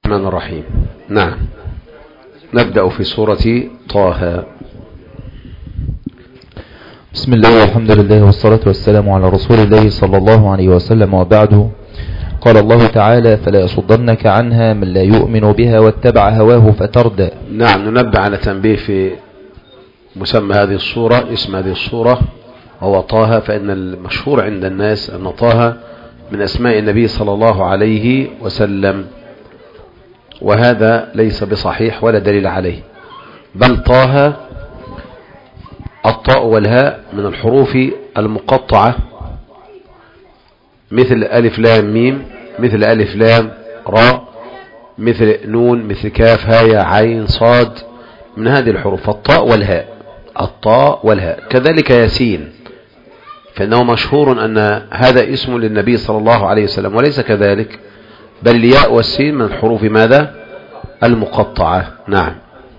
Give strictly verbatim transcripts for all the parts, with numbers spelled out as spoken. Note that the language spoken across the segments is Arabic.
الرحمن الرحيم. نعم، نبدأ في سورة طه. بسم الله والحمد لله والصلاة والسلام على رسول الله صلى الله عليه وسلم، وبعد. قال الله تعالى: فلا يصدنك عنها من لا يؤمن بها واتبع هواه فتردى. نعم، ننبه على تنبيه في مسمى هذه السورة، اسم هذه السورة هو طه، فإن المشهور عند الناس أن طه من أسماء النبي صلى الله عليه وسلم، وهذا ليس بصحيح ولا دليل عليه، بل طه الطاء والهاء من الحروف المقطعة، مثل ألف لام ميم، مثل ألف لام راء، مثل نون، مثل كاف هاء عين صاد، من هذه الحروف الطاء والهاء، الطاء والهاء. كذلك ياسين، فإنه مشهور أن هذا اسم للنبي صلى الله عليه وسلم، وليس كذلك، بل الياء والسين من الحروف ماذا؟ المقطعة. نعم.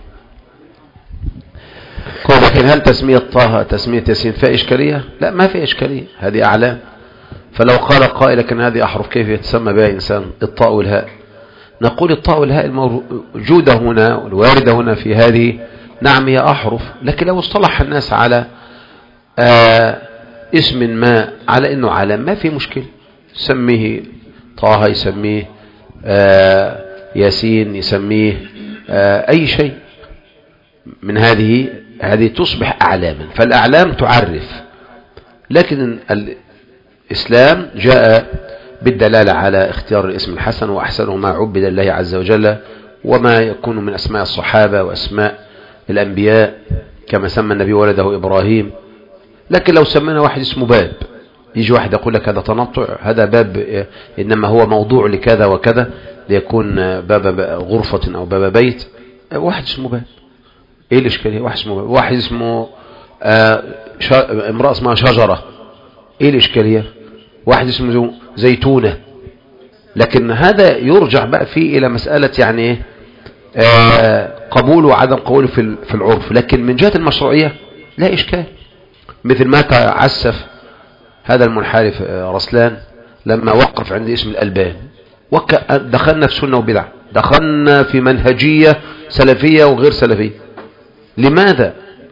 لكن هل تسمية طه تسمية ياسين فيها إشكالية؟ لا، ما في إشكالية، هذه أعلام. فلو قال قائل لكن هذه أحرف كيف يتسمى بها إنسان الطاء والهاء؟ نقول الطاء والهاء الموجودة هنا والواردة هنا في هذه، نعم هي أحرف، لكن لو اصطلح الناس على آه اسم ما على إنه علم ما في مشكلة، يسميه طه، يسميه آه ياسين، يسميه آه أي شيء من هذه هذه تصبح أعلاما، فالأعلام تعرف. لكن الإسلام جاء بالدلالة على اختيار الاسم الحسن، وأحسنه ما عبد الله عز وجل، وما يكون من أسماء الصحابة وأسماء الأنبياء، كما سمى النبي ولده إبراهيم. لكن لو سمينا واحد اسمه باب، يجي واحد يقول لك هذا تنطع، هذا باب إنما هو موضوع لكذا وكذا، ليكون باب غرفة أو باب بيت، واحد اسمه باب، ايه الاشكاليه؟ واحد اسمه باب. واحد اسمه آه شا... امرأة اسمها شجرة، ايه الاشكاليه؟ واحد اسمه زيتونة. لكن هذا يرجع بقى فيه الى مسألة يعني آه قبول وعدم قبول في في العرف، لكن من جهة المشروعية لا اشكال. مثل ما تعسف هذا المنحرف آه رسلان لما وقف عند اسم الألبان، وك... دخلنا في سنة وبدعة، دخلنا في منهجية سلفية وغير سلفية. لماذا؟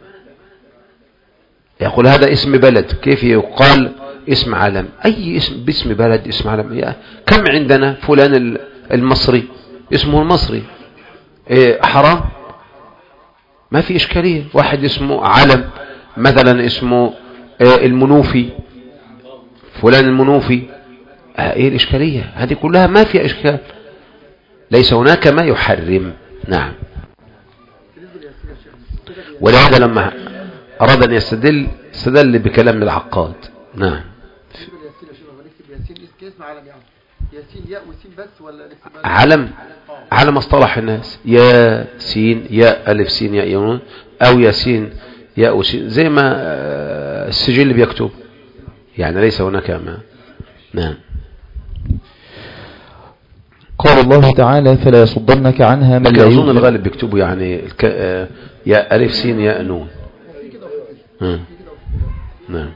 يقول هذا اسم بلد، كيف يقال اسم علم؟ أي اسم باسم بلد اسم علم؟ كم عندنا فلان المصري اسمه المصري، إيه حرام؟ ما في إشكالية. واحد اسمه علم مثلا اسمه إيه المنوفي، فلان المنوفي، ايه الإشكالية؟ هذه كلها ما في إشكال، ليس هناك ما يحرم. نعم. ولهذا لما أراد أن يستدل استدل بكلام العقاد. نعم. علم علم اصطلح الناس، يا سين يا ألف سين يا يونون، أو ياسين يا أسين، زي ما السجل بيكتب، يعني ليس هناك ما. نعم. قال الله تعالى: فلا يصدنك عنها من لا يؤمن. أظن الغالب بيكتبوا يعني الك... يا ألف سين يا نون. نعم.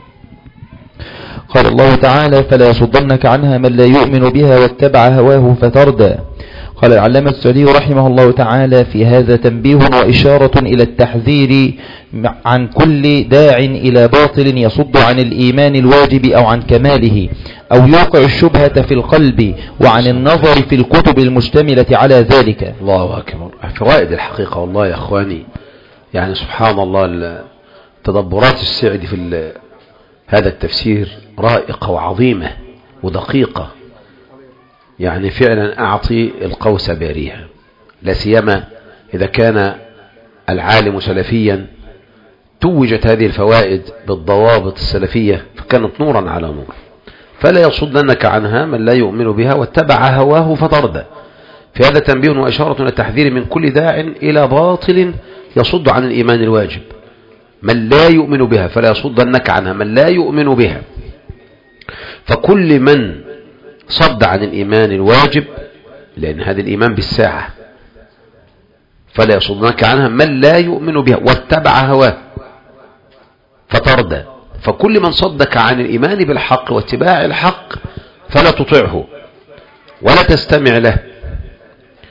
قال الله تعالى: فلا يصدنك عنها من لا يؤمن بها واتبع هواه فتردى. قال العلامة السعدي رحمه الله تعالى: في هذا تنبيه وإشارة إلى التحذير عن كل داع إلى باطل يصد عن الإيمان الواجب أو عن كماله، أو يوقع الشبهة في القلب، وعن النظر في الكتب المشتملة على ذلك. الله أكبر. فوائد الحقيقة والله يا أخواني، يعني سبحان الله، تدبرات السعدي في هذا التفسير رائقة وعظيمة ودقيقة، يعني فعلا أعطي القوس باريها، لا سيما إذا كان العالم سلفيا توجت هذه الفوائد بالضوابط السلفية، فكانت نورا على نور. فلا يصدنك عنها من لا يؤمن بها واتبع هواه فتردى. في هذا تنبيه وإشارة إلى التحذير من كل داع إلى باطل يصد عن الإيمان الواجب، من لا يؤمن بها، فلا يصدنك عنها من لا يؤمن بها. فكل من صد عن الإيمان الواجب، لأن هذا الإيمان بالساعة، فلا يصدنك عنها من لا يؤمن بها واتبع هواه فتردى. فكل من صدك عن الإيمان بالحق واتباع الحق فلا تطيعه ولا تستمع له،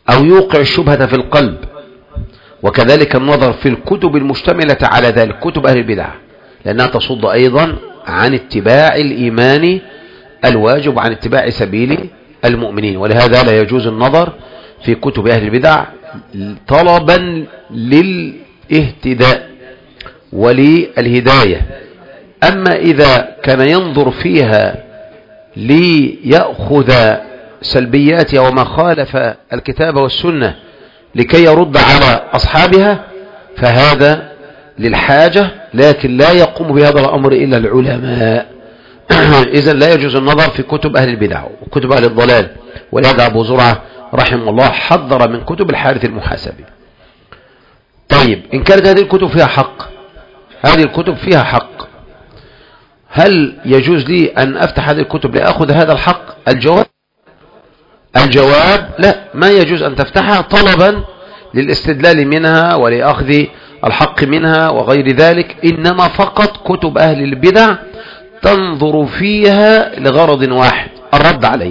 أو يوقع الشبهة في القلب. وكذلك النظر في الكتب المشتملة على ذلك، كتب أهل البدع، لأنها تصد أيضا عن اتباع الإيمان الواجب وعن اتباع سبيل المؤمنين. ولهذا لا يجوز النظر في كتب أهل البدع طلبا للاهتداء وللهداية. أما إذا كان ينظر فيها ليأخذ سلبياتها وما خالف الكتاب والسنة لكي يرد على أصحابها فهذا للحاجة، لكن لا يقوم بهذا الأمر إلا العلماء. إذن لا يجوز النظر في كتب أهل البدع وكتب أهل الضلال. ولهذا أبو زرعة رحمه الله حذر من كتب الحارث المحاسبي. طيب إن كانت هذه الكتب فيها حق، هذه الكتب فيها حق، هل يجوز لي أن أفتح هذه الكتب لأخذ هذا الحق؟ الجواب الجواب لا، ما يجوز أن تفتحها طلبا للاستدلال منها ولأخذ الحق منها وغير ذلك، إنما فقط كتب أهل البدع تنظر فيها لغرض واحد، الرد عليه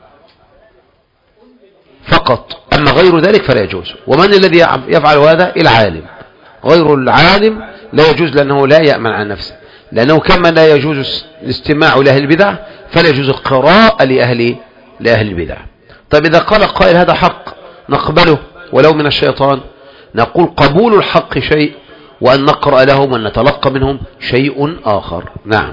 فقط. أما غير ذلك فلا يجوز. ومن الذي يفعل هذا؟ العالم. غير العالم لا يجوز، لأنه لا يأمن عن نفسه، لأنه كما لا يجوز الاستماع لأهل البدع فلا يجوز القراءة لأهل لأهل البدع. طيب إذا قال قائل هذا حق نقبله ولو من الشيطان، نقول قبول الحق شيء وأن نقرأ لهم وأن نتلقى منهم شيء آخر. نعم.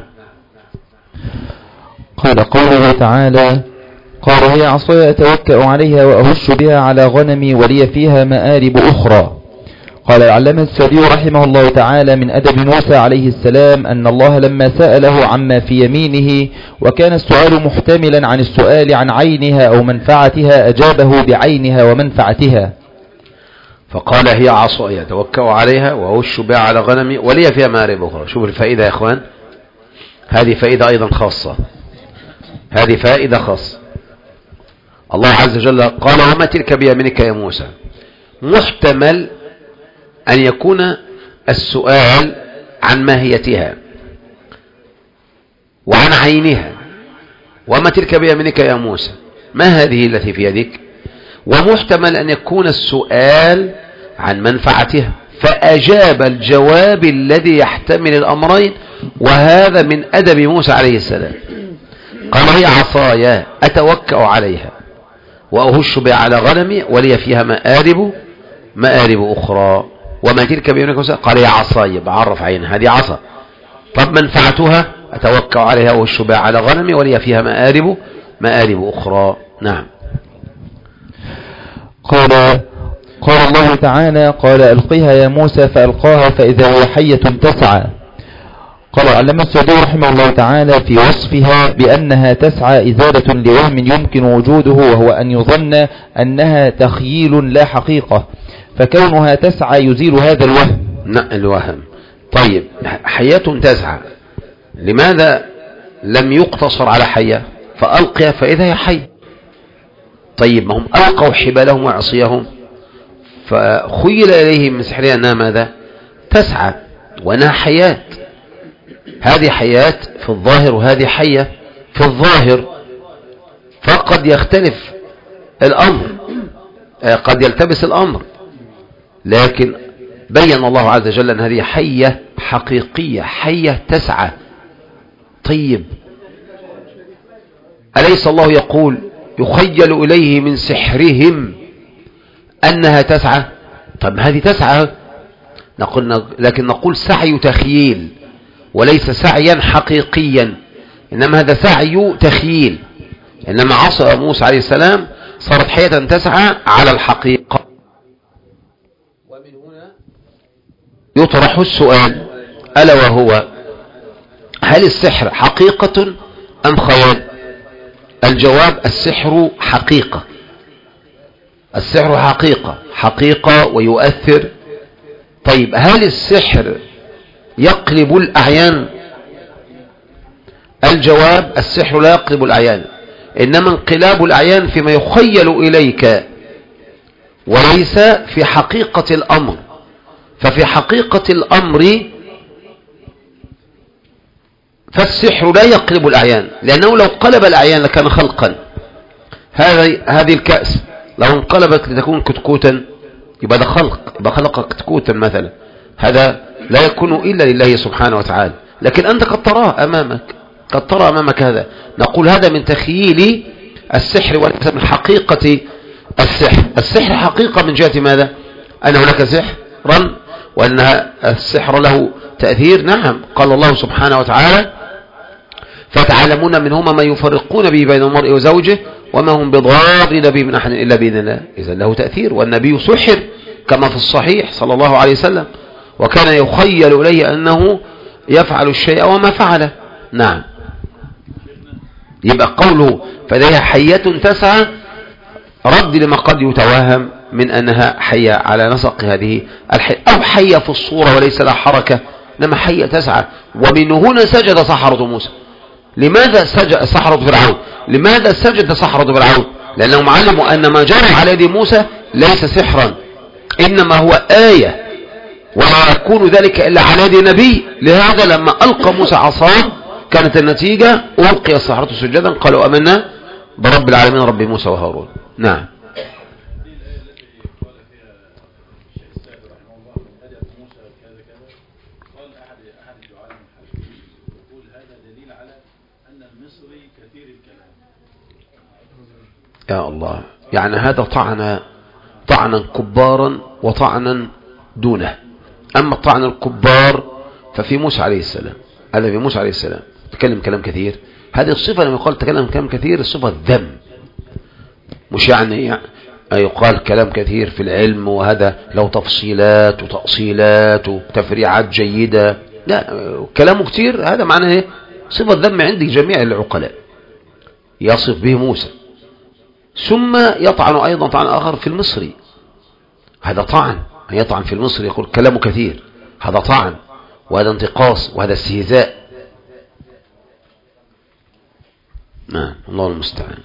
قال قوله تعالى: قال هي عصاي أتوكأ عليها وأهش بها على غنمي ولي فيها مآرب أخرى. قال العلامة السعدي رحمه الله تعالى: من أدب موسى عليه السلام أن الله لما سأله عما في يمينه وكان السؤال محتملا عن السؤال عن عينها أو منفعتها أجابه بعينها ومنفعتها، فقال هي عصاي أتوكأ عليها وأهش بها على غنمي ولي فيها مآرب أخرى. شوف الفائدة يا إخوان، هذه فائدة أيضا خاصة، هذه فائدة خاصة. الله عز وجل قال: وما تلك بيمينك يا موسى. محتمل أن يكون السؤال عن ماهيتها وعن عينها. وما تلك بيمينك يا موسى، ما هذه التي في يدك؟ ومحتمل أن يكون السؤال عن منفعتها، فأجاب الجواب الذي يحتمل الأمرين، وهذا من أدب موسى عليه السلام. قال هي عصاي أتوكأ عليها وأهش بها على غنمي ولي فيها مآرب مآرب أخرى. وما تلك بيمينك موسى، قال هي عصاي، بعرف عينها هذه عصا. طب منفعتها أتوكأ عليها وأهش بها على غنمي ولي فيها مآرب مآرب أخرى. نعم. قال قال الله تعالى: قال ألقيها يا موسى فألقاها فإذا هي حية تسعى. قال العلامة السعدي رحمه الله تعالى في وصفها بأنها تسعى إزالة لوهم يمكن وجوده، وهو أن يظن أنها تخييل لا حقيقة، فكونها تسعى يزيل هذا الوهم. نعم الوهم. طيب حية تسعى، لماذا لم يقتصر على حية فألقيها فإذا هي حية؟ طيب ما هم ألقوا حبالهم وعصيهم فخيل إليهم من سحرها أنها ماذا؟ تسعى، وأنها حياة. هذه حياة في الظاهر وهذه حية في الظاهر، فقد يختلف الأمر، قد يلتبس الأمر، لكن بين الله عز وجل أن هذه حية حقيقية، حية تسعى. طيب أليس الله يقول يخيل إليه من سحرهم أنها تسعى؟ طب هذه تسعى، نقول لكن نقول سعي تخييل وليس سعيا حقيقيا، إنما هذا سعي تخييل. إنما عصا موسى عليه السلام صارت حية تسعى على الحقيقة. ومن هنا يطرح السؤال، ألا وهو: هل السحر حقيقة أم خيال؟ الجواب: السحر حقيقة، السحر حقيقة حقيقة ويؤثر. طيب هل السحر يقلب الأعيان؟ الجواب: السحر لا يقلب الأعيان، إنما انقلاب الأعيان فيما يخيل إليك وليس في حقيقة الأمر. ففي حقيقة الأمر فالسحر لا يقلب الأعيان، لأنه لو قلب الأعيان لكان خلقا. هذه هذه الكأس لو انقلبت لتكون كتكوتا يبقى ده خلق، يبقى خلق كتكوتا مثلا، هذا لا يكون إلا لله سبحانه وتعالى، لكن أنت قد تراه أمامك، قد ترى أمامك هذا. نقول هذا من تخييل السحر وليس من حقيقة السحر. السحر حقيقة من جهة ماذا؟ أن هناك سحرا وأن السحر له تأثير. نعم، قال الله سبحانه وتعالى فتعلمون منهما ما يفرقون به بين المرء وزوجه وما هم بضارين به من أحد إلا بإذن الله. إذا له تأثير، والنبي سحر كما في الصحيح صلى الله عليه وسلم، وكان يخيل إليه أنه يفعل الشيء وما فعله. نعم، يبقى قوله فليها حية تسعى رد لما قد يتوهم من أنها حية على نسق هذه الحية، أو حية في الصورة وليس لها حركة، إنما حية تسعى. ومن هنا سجد سحرة موسى. لماذا سجد سحرة فرعون؟ لماذا سجد سحرة فرعون؟ لأنهم علموا أن ما جرى على يد موسى ليس سحرا، إنما هو آية، وما يكون ذلك إلا على يد نبي. لهذا لما ألقى موسى عصاه كانت النتيجة ألقي السحرة سجدا قالوا أمنا برب العالمين رب موسى وهارون. نعم. يا الله، يعني هذا طعنا طعنا كبارا وطعنا دونه. أما الطعن الكبار ففي موسى عليه السلام، هذا في موسى عليه السلام تكلم كلام كثير. هذه الصفة لما يقال تكلم كلام كثير الصفة الذم، مش يعني يقال كلام كثير في العلم وهذا له تفصيلات وتأصيلات وتفريعات جيدة، لا، كلامه كثير هذا معناه ايه؟ صفة ذم عند جميع العقلاء يصف به موسى. ثم يطعن أيضا طعن آخر في المصري، هذا طعن، يطعن في المصري يقول كلامه كثير، هذا طعن وهذا انتقاص وهذا استهزاء. نعم، الله المستعان.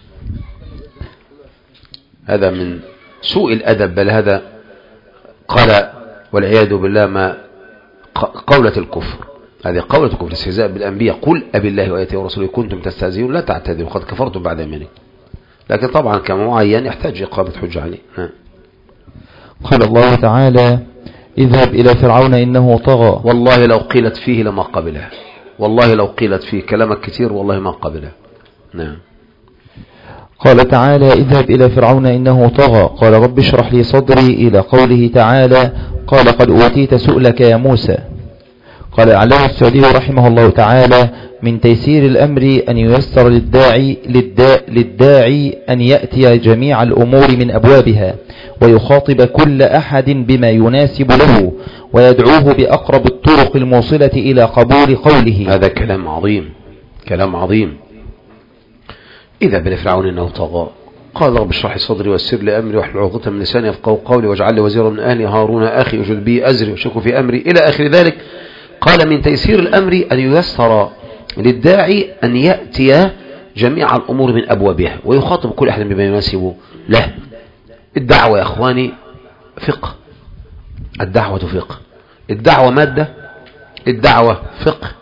هذا من سوء الأدب، بل هذا قال والعياذ بالله ما قولة الكفر، هذه قولة الكفر، استهزاء بالأنبياء. قل أبي الله وآياته ورسوله كنتم تستهزئون لا تعتذروا قد كفرتم بعد إيمانكم. لكن طبعا كمعين يحتاج إقامة حجة عليه. نعم. قال الله تعالى اذهب إلى فرعون إنه طغى. والله لو قيلت فيه لما قبلها، والله لو قيلت فيه كلامك كثير والله ما قبلها. نعم. قال تعالى اذهب إلى فرعون إنه طغى قال رب اشرح لي صدري إلى قوله تعالى قال قد أوتيت سؤلك يا موسى. قال العلامة السعدي رحمه الله تعالى من تيسير الأمر أن ييسر للداعي, للدا للداعي أن يأتي جميع الأمور من أبوابها ويخاطب كل أحد بما يناسب له ويدعوه بأقرب الطرق الموصلة إلى قبول قوله. هذا كلام عظيم، كلام عظيم. إذا بل فرعون إنه طغى قال رب اشرح لي صدري ويسر لي أمري واحلل عقدة من لساني يفقهوا قولي واجعل لي وزيرا من أهلي هارون أخي أشد به أزري وشركه في أمري إلى آخر ذلك. قال من تيسير الأمر أن ييسر للداعي أن يأتي جميع الأمور من أبوابها ويخاطب كل أحد بما يناسب له. الدعوة يا أخواني فقه، الدعوة فقه، الدعوة مادة، الدعوة فقه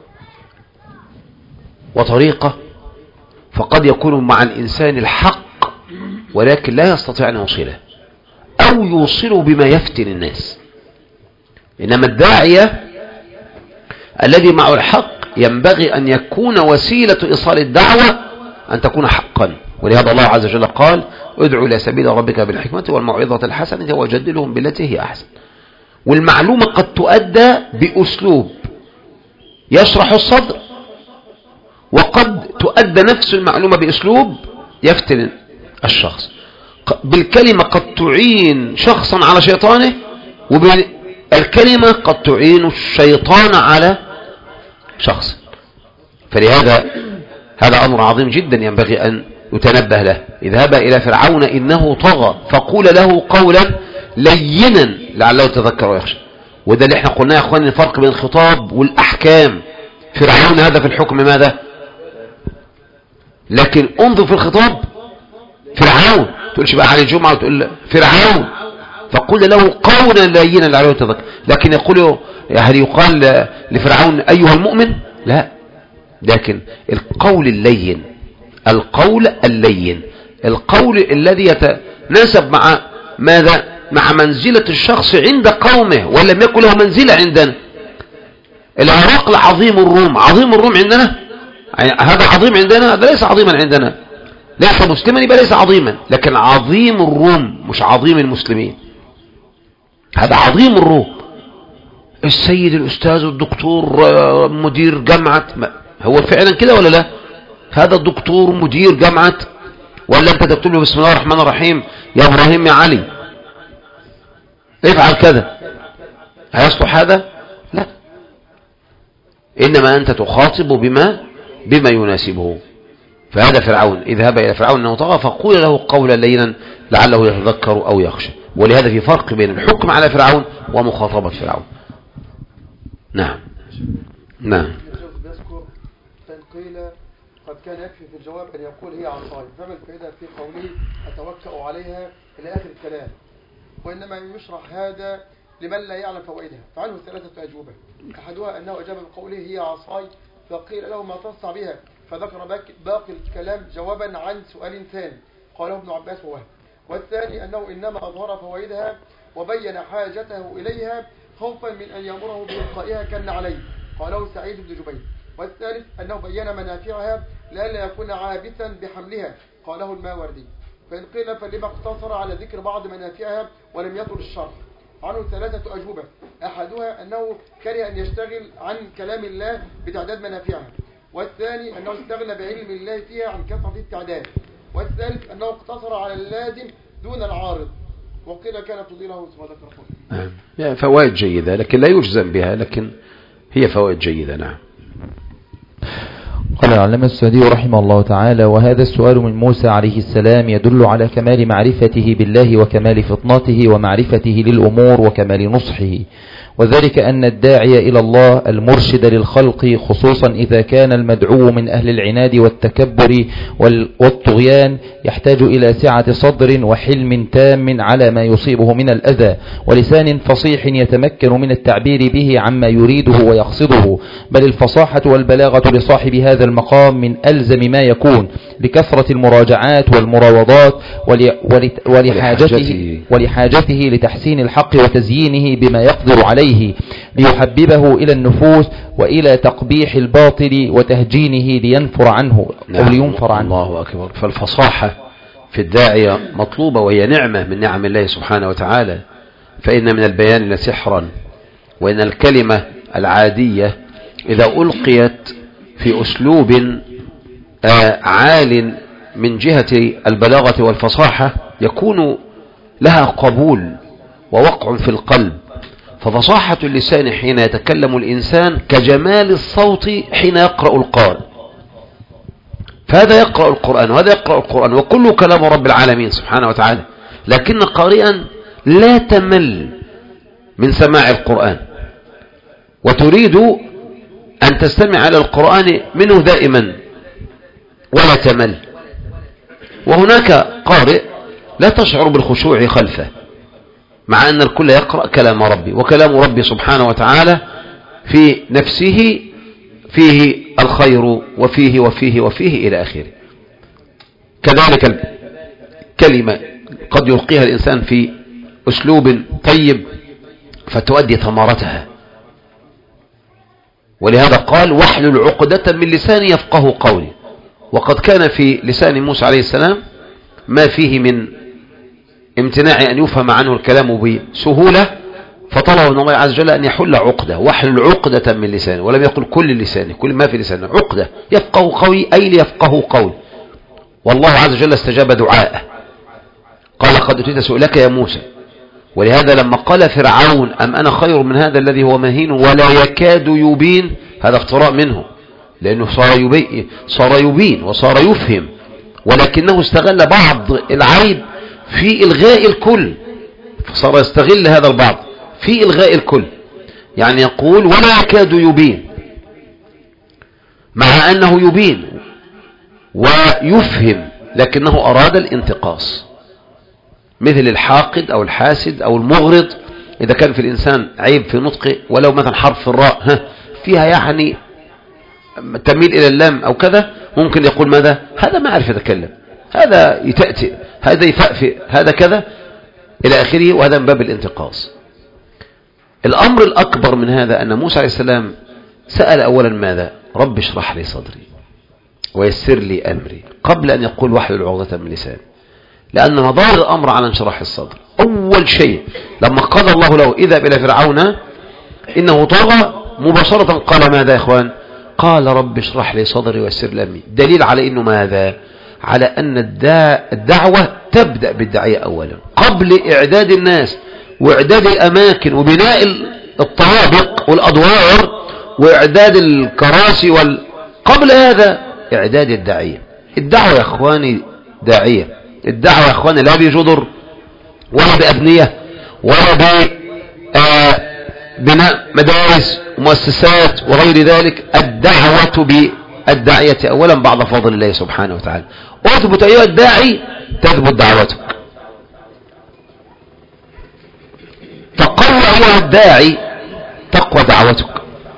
وطريقة. فقد يكون مع الإنسان الحق ولكن لا يستطيع أن يوصله أو يوصله بما يفتن الناس. إنما الداعية الذي معه الحق ينبغي أن يكون وسيلة إيصال الدعوة أن تكون حقا. ولهذا الله عز وجل قال ادعو إلى سبيل ربك بالحكمة والموعظة الحسنة وجادلهم بالتي هي أحسن. والمعلومة قد تؤدى بأسلوب يشرح الصدر، وقد تؤدى نفس المعلومة بأسلوب يفتن الشخص. بالكلمة قد تعين شخصا على شيطانه، وبالكلمة قد تعين الشيطان على شخص. فلهذا هذا أمر عظيم جدا ينبغي أن يتنبه له. اذهب إلى فرعون إنه طغى فقول له قولا لينا لعله يتذكر ويخشى. وده اللي احنا قلناه يا اخواني، الفرق بين الخطاب والأحكام. فرعون هذا في الحكم ماذا؟ لكن انظر في الخطاب فرعون، تقولش بقى على الجمعة وتقول فرعون، فقل له قولا لينا لعله يتذكر. لكن يقول هل يقال لفرعون أيها المؤمن؟ لا، لكن القول اللين، القول اللين، القول الذي نسب مع ماذا؟ مع منزلة الشخص عند قومه، ولم يكن له منزلة عندنا. العراق عظيم الروم، عظيم الروم عندنا، هذا عظيم عندنا، هذا ليس عظيما عندنا. ليس مسلما يبقى ليس عظيما، لكن عظيم الروم مش عظيم المسلمين. هذا عظيم الروم، السيد الأستاذ الدكتور مدير جامعة، هو فعلا كده ولا لا؟ هذا الدكتور مدير جامعة، ولا انت تكتب له بسم الله الرحمن الرحيم يا ابراهيم يا علي افعل كذا، هيصلح هذا؟ لا، انما انت تخاطب بما بما يناسبه. فهذا فرعون، اذهب الى فرعون انه طغى فقول له قولا لينا لعله يتذكر او يخشى. ولهذا في فرق بين الحكم على فرعون ومخاطبة فرعون. نعم نعم. فإن قيل قد كان يكفي في الجواب أن يقول هي عصاي، فما الفائدة في قوله أتوكأ عليها إلى آخر الكلام؟ وإنما يشرح هذا لمن لا يعلم فوائدها. فعنه ثلاثة أجوبة. أحدها أنه أجاب بقوله هي عصاي، فقيل له ما تصنع بها، فذكر باقي الكلام جوابا عن سؤال ثاني قاله ابن عباس ووهب. والثاني أنه إنما أظهر فوائدها وبين حاجته إليها خوفا من أن يأمره بإلقائها كان عليه، قاله سعيد بن جبير. والثالث أنه بين منافعها لئلا يكون عابثا بحملها، قاله الماوردي. فإن قيل فلما اقتصر على ذكر بعض منافعها ولم يطل الشرح؟ عنه ثلاثة أجوبة. أحدها أنه كره أن يشتغل عن كلام الله بتعداد منافعها، والثاني أنه استغنى بعلم الله فيها عن كثرة التعداد، والثالث أنه اقتصر على اللازم دون العارض. وقيل كانت تضيله ثم ذكر. نعم، فوائد جيدة لكن لا يجزم بها، لكن هي فوائد جيدة. نعم. قال العلامة السعدي رحمه الله تعالى: وهذا السؤال من موسى عليه السلام يدل على كمال معرفته بالله وكمال فطنته ومعرفته للأمور وكمال نصحه، وذلك أن الداعي إلى الله المرشد للخلق، خصوصا إذا كان المدعو من أهل العناد والتكبر والطغيان، يحتاج إلى سعة صدر وحلم تام على ما يصيبه من الأذى، ولسان فصيح يتمكن من التعبير به عما يريده ويقصده. بل الفصاحة والبلاغة لصاحب هذا المقام من ألزم ما يكون، لكثرة المراجعات والمراوضات ولحاجته, ولحاجته لتحسين الحق وتزيينه بما يقدر عليه، ليحببه إلى النفوس وإلى تقبيح الباطل وتهجينه لينفر عنه أو لينفر عنه. الله أكبر. فالفصاحة في الداعية مطلوبة، وهي نعمة من نعم الله سبحانه وتعالى. فإن من البيان لسحرا، وإن الكلمة العادية إذا ألقيت في أسلوب عال من جهة البلاغة والفصاحة يكون لها قبول ووقع في القلب. ففصاحة اللسان حين يتكلم الإنسان كجمال الصوت حين يقرأ القارئ. فهذا يقرأ القرآن وهذا يقرأ القرآن، وكل كلام رب العالمين سبحانه وتعالى، لكن قارئا لا تمل من سماع القرآن، وتريد أن تستمع إلى القرآن منه دائما ولا تمل. وهناك قارئ لا تشعر بالخشوع خلفه، مع أن الكل يقرأ كلام ربي، وكلام ربي سبحانه وتعالى في نفسه فيه الخير وفيه وفيه وفيه إلى آخره. كذلك الكلمة قد يلقيها الإنسان في أسلوب طيب فتؤدي ثمرتها. ولهذا قال: واحلل عقدة من لساني يفقه قولي. وقد كان في لسان موسى عليه السلام ما فيه من امتناع أن يفهم عنه الكلام بسهولة، فطلب من الله عز وجل أن يحل عقدة، واحلل عقدة من لسانه، ولم يقل كل لسانه، كل ما في لسانه، عقدة يفقه قولي، أي ليفقه قولي. والله عز وجل استجاب دعاءه، قال: قد أتيت سؤلك يا موسى. ولهذا لما قال فرعون: أم أنا خير من هذا الذي هو مهين ولا يكاد يبين، هذا افتراء منه، لأنه صار يبين, صار يبين وصار يفهم، ولكنه استغل بعض العيب في إلغاء الكل، فصار يستغل هذا البعض في إلغاء الكل. يعني يقول ولا يكاد يبين، مع أنه يبين ويفهم، لكنه أراد الانتقاص، مثل الحاقد أو الحاسد أو المغرض. إذا كان في الإنسان عيب في نطقه، ولو مثلا حرف الراء ها فيها يعني تميل إلى اللام أو كذا، ممكن يقول ماذا؟ هذا ما عرف يتكلم، هذا يتأتئ، هذا يفأفئ، هذا كذا إلى آخره، وهذا من باب الانتقاص. الأمر الأكبر من هذا أن موسى عليه السلام سأل أولا ماذا؟ رب اشرح لي صدري ويسر لي أمري، قبل أن يقول واحلل عقدة من لساني، لأن مدار الأمر على انشراح الصدر. أول شيء لما قال الله له اذهب إلى فرعون إنه طغى، مباشرة قال ماذا يا إخوان؟ قال رب اشرح لي صدري ويسر لي أمري. دليل على إنه ماذا؟ على أن الدعوة تبدأ بالداعية أولا، قبل إعداد الناس وإعداد الأماكن وبناء الطوابق والأدوار وإعداد الكراسي وال... قبل هذا إعداد الداعية. الدعوة يا إخواني داعية، الدعوة يا إخواني لا بجدر ولا بأبنية ولا ببناء مدارس ومؤسسات وغير ذلك. الدعوة بالداعية أولا بعد فضل الله سبحانه وتعالى. اثبت أيها الداعي تثبت دعوتك، تقوى أيها الداعي تقوى دعوتك.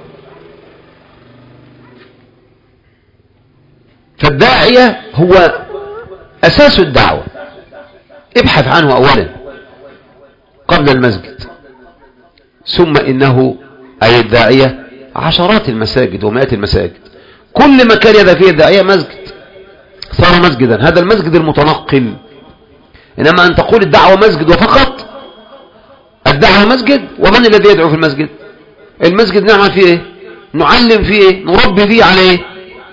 فالداعية هو أساس الدعوة، ابحث عنه أولا قبل المسجد، ثم إنه أي الداعية عشرات المساجد ومئات المساجد، كل مكان يذهب فيه الداعية مسجد صار مسجدا، هذا المسجد المتنقل. إنما أن تقول الدعوة مسجد وفقط، الدعوة مسجد، ومن الذي يدعو في المسجد؟ المسجد نعمل فيه إيه؟ نعلم فيه إيه؟ نربي فيه على إيه؟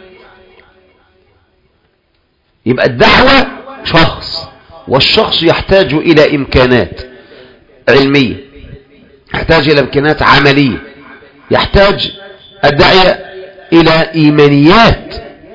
يبقى الدعوة شخص، والشخص يحتاج إلى إمكانات علمية، يحتاج إلى إمكانات عملية، يحتاج الداعية إلى إيمانيات،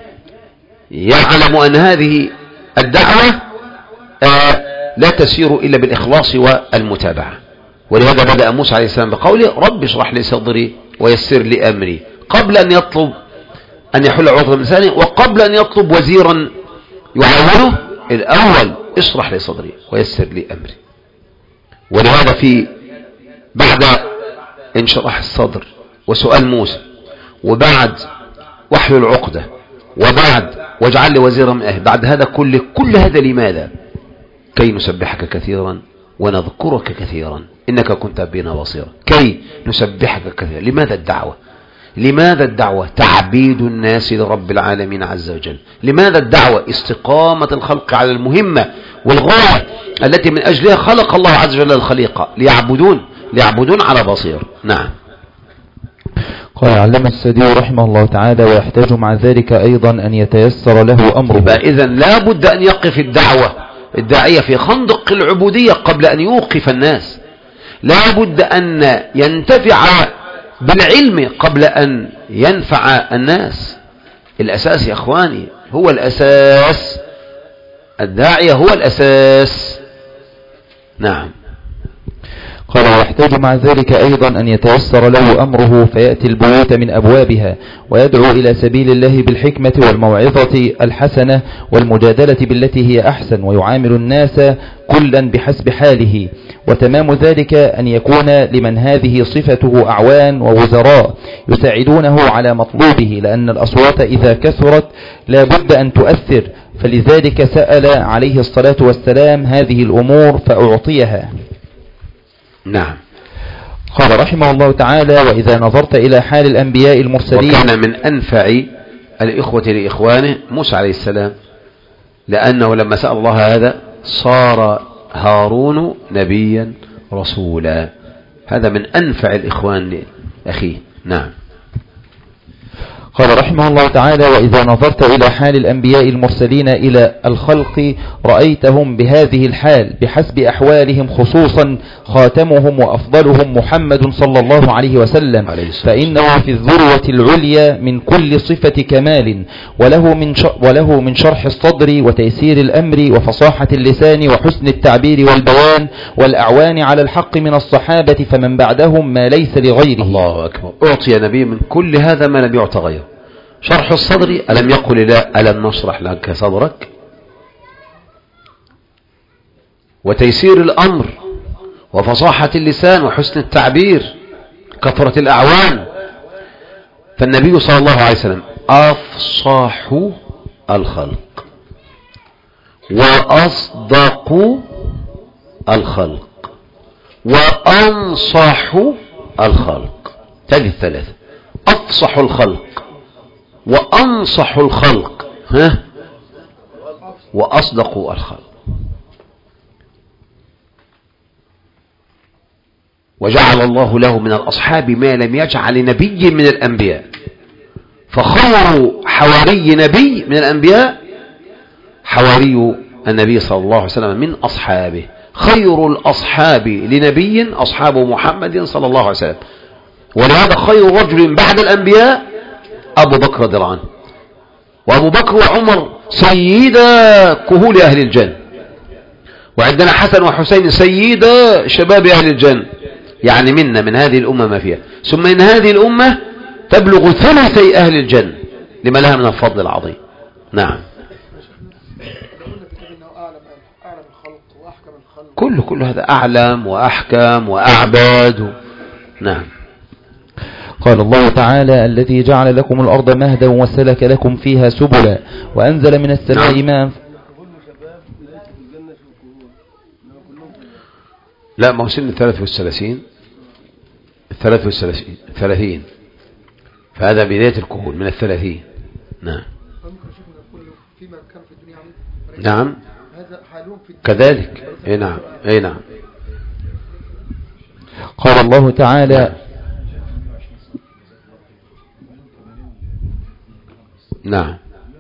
يعلم أن هذه الدعوة آه لا تسير إلا بالإخلاص والمتابعة. ولهذا بدأ موسى عليه السلام بقوله رب اشرح لي صدري ويسر لي أمري، قبل أن يطلب أن يحل عقدة من لسانه، وقبل أن يطلب وزيرا يعاونه، الأول اشرح لي صدري ويسر لي أمري. ولهذا في بعد انشراح الصدر وسؤال موسى، وبعد وحل العقدة، وبعد واجعل لي وزيرا من أهلي، بعد هذا كل كل هذا لماذا؟ كي نسبحك كثيرا ونذكرك كثيرا إنك كنت بنا بصيرا. كي نسبحك كثيرا. لماذا الدعوة؟ لماذا الدعوة؟ تعبيد الناس لرب العالمين عز وجل. لماذا الدعوة؟ استقامة الخلق على المهمة والغاية التي من أجلها خلق الله عز وجل الخليقة، ليعبدون ليعبدون على بصير. نعم. قال علم السدي رحمه الله تعالى ويحتاج مع ذلك أيضا أن يتيسر له أمره. إذن لا بد أن يقف الدعوة الداعية في خندق العبودية قبل أن يوقف الناس، لا بد أن ينتفع بالعلم قبل أن ينفع الناس. الأساس يا أخواني هو الأساس، الداعية هو الأساس. نعم. قال ويحتاج مع ذلك أيضا أن يتيسر له أمره فيأتي البيوت من أبوابها ويدعو إلى سبيل الله بالحكمة والموعظة الحسنة والمجادلة بالتي هي أحسن، ويعامل الناس كلا بحسب حاله. وتمام ذلك أن يكون لمن هذه صفته أعوان ووزراء يساعدونه على مطلوبه، لأن الأصوات إذا كثرت لا بد أن تؤثر، فلذلك سأل عليه الصلاة والسلام هذه الأمور فأعطيها. نعم. قال رحمه الله تعالى وإذا نظرت إلى حال الأنبياء المرسلين. وكان من أنفع الإخوة لإخوانه موسى عليه السلام، لأنه لما سأل الله هذا صار هارون نبيا رسولا. هذا من أنفع الإخوان لأخيه. نعم. قال رحمه الله تعالى وإذا نظرت إلى حال الأنبياء المرسلين إلى الخلق رأيتهم بهذه الحال بحسب أحوالهم، خصوصا خاتمهم وأفضلهم محمد صلى الله عليه وسلم، فإنه في الذروة العليا من كل صفة كمال، وله من وله من شرح الصدر وتيسير الأمر وفصاحة اللسان وحسن التعبير والبيان والأعوان على الحق من الصحابة، فمن بعدهم ما ليس لغيره. الله أكبر. أعطي نبي من كل هذا ما لم يعطى غيره. شرح الصدر، ألم يقل لا ألم نشرح لك صدرك؟ وتيسير الأمر وفصاحة اللسان وحسن التعبير، كثرة الأعوان. فالنبي صلى الله عليه وسلم أفصح الخلق، وأصدق الخلق وأنصح الخلق. تجد ثلاثة: أفصح الخلق وأنصح الخلق ها وأصدق الخلق. وجعل الله له من الأصحاب ما لم يجعل لنبي من الأنبياء، فخير حواري نبي من الأنبياء حواري النبي صلى الله عليه وسلم من أصحابه. خير الأصحاب لنبي أصحاب محمد صلى الله عليه وسلم. ولهذا خير رجل بعد الأنبياء أبو بكر رضي الله عنه، وأبو بكر وعمر سيدا كهول أهل الجنة، وعندنا حسن وحسين سيدا شباب أهل الجنة، يعني منا من هذه الأمة ما فيها. ثم إن هذه الأمة تبلغ ثلثي أهل الجنة لما لها من الفضل العظيم. نعم. كل كل هذا أعلم وأحكم وأعباد. نعم. قال الله تعالى: الذي جعل لكم الأرض مهدا وسلك لكم فيها سبلا وأنزل من السماء ماء. لا، ما هو سن الثلاث والثلاثين الثلاث والثلاثين ثلاثين فهذا بداية الكهول من الثلاثين. نعم. نعم كذلك. اي نعم. اي نعم. قال الله تعالى: نعم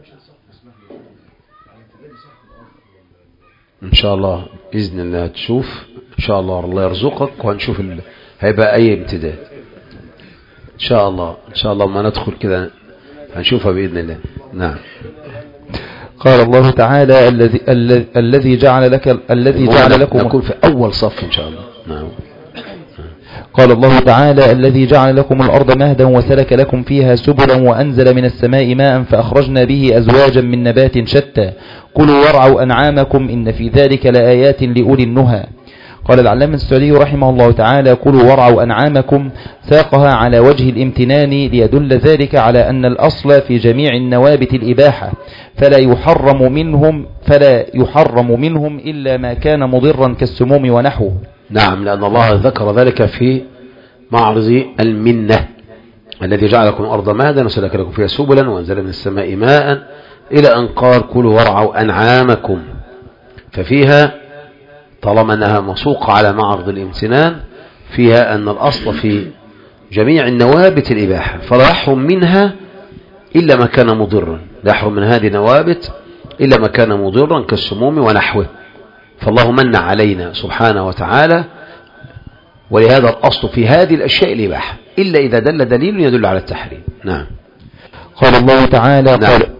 ان شاء الله باذن الله تشوف ان شاء الله، الله يرزقك وهنشوف ال... هيبقى اي امتداد ان شاء الله. ان شاء الله ما ندخل كده هنشوفها باذن الله. نعم. قال الله تعالى: الذي الذي جعل لك الذي جعل لكم نكون في اول صف ان شاء الله. نعم. قال الله تعالى: الذي جعل لكم الأرض مهدا وسلك لكم فيها سبلا وأنزل من السماء ماء فأخرجنا به أزواجا من نبات شتى كلوا وارعوا أنعامكم إن في ذلك لآيات لأولي النهى. قال العلامة السعدي رحمه الله تعالى: كلوا وارعوا أنعامكم ساقها على وجه الامتنان ليدل ذلك على أن الأصل في جميع النوابت الإباحة، فلا يحرم منهم فلا يحرم منهم إلا ما كان مضرا كالسموم ونحوه. نعم، لأن الله ذكر ذلك في معرض المنة: الذي جعل لكم الأرض مهدا وسلك لكم فيها سبلا وأنزل من السماء ماء إلى أن قال كلوا وارعوا أنعامكم. ففيها طالما أنها مسوقة على معرض الامتنان فيها أن الأصل في جميع النوابت الإباحة، فلا يحرم منها إلا ما كان مضرا، لا يحرم من هذه النوابت إلا ما كان مضرا كالسموم ونحوه. فالله من علينا سبحانه وتعالى، ولهذا الأصل في هذه الأشياء الإباحة إلا إذا دل دليل يدل على التحريم. نعم. قال الله تعالى: نعم. قال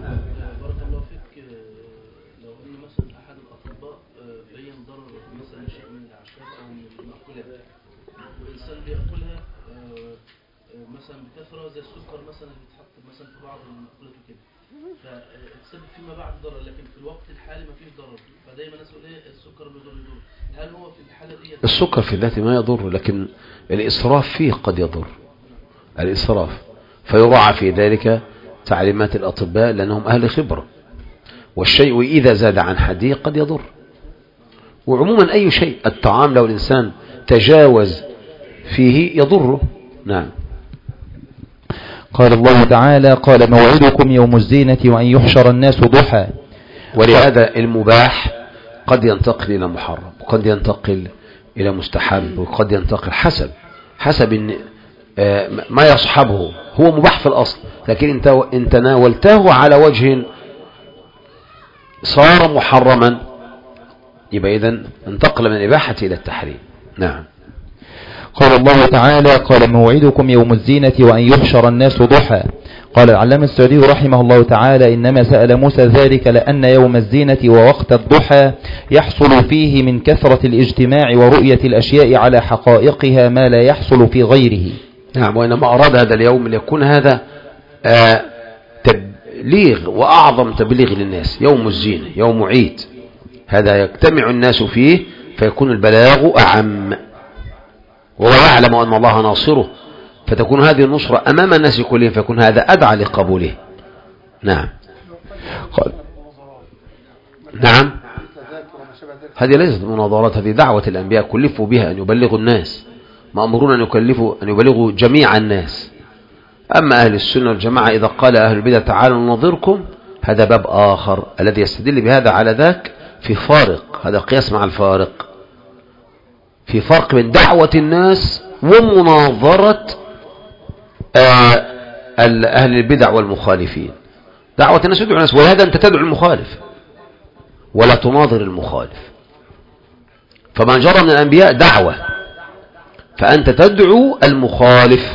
فيما بعد ضرر، لكن في الوقت الحالي ما فيش ضرر، فدايما الناس يقول ايه السكر بيضر يضر. هل هو في الحاله دي السكر في ذاته ما يضر، لكن الإسراف فيه قد يضر، الإسراف، فيراعى في ذلك تعليمات الأطباء لأنهم أهل خبرة. والشيء إذا زاد عن حده قد يضر. وعموما أي شيء، الطعام لو الإنسان تجاوز فيه يضره. نعم. قال الله تعالى: قال موعدكم يوم الزينة وأن يحشر الناس ضحى. ولهذا المباح قد ينتقل إلى محرم، وقد ينتقل إلى مستحب، وقد ينتقل حسب حسب إن ما يصحبه. هو مباح في الأصل، لكن انت إن تناولته على وجه صار محرما يبقى إذن انتقل من الإباحة إلى التحريم. نعم. قال الله تعالى: قال موعدكم يوم الزينة وأن يحشر الناس ضحى. قال العلامة السعدي رحمه الله تعالى: إنما سأل موسى ذلك لأن يوم الزينة ووقت الضحى يحصل فيه من كثرة الاجتماع ورؤية الأشياء على حقائقها ما لا يحصل في غيره. نعم. وإنما أراد هذا اليوم ليكون هذا آه تبليغ وأعظم تبليغ للناس. يوم الزينة يوم عيد، هذا يجتمع الناس فيه فيكون البلاغ أعم، وهو يعلم أن الله ناصره، فتكون هذه النصرة أمام الناس كلهم، فيكون هذا أدعى لقبوله. نعم. قال. نعم. هذه ليست مناظرات، هذه دعوة الأنبياء كلفوا بها أن يبلغوا الناس، مأمورون أن يكلفوا أن يبلغوا جميع الناس. أما أهل السنة والجماعة إذا قال أهل البدع تعالوا ننظركم، هذا باب آخر الذي يستدل بهذا على ذاك. في فارق، هذا قياس مع الفارق، في فرق بين دعوة الناس ومناظرة أهل البدع والمخالفين. دعوة الناس يدعو الناس، ولهذا أنت تدعو المخالف ولا تناظر المخالف. فما جرى من الأنبياء دعوة، فأنت تدعو المخالف.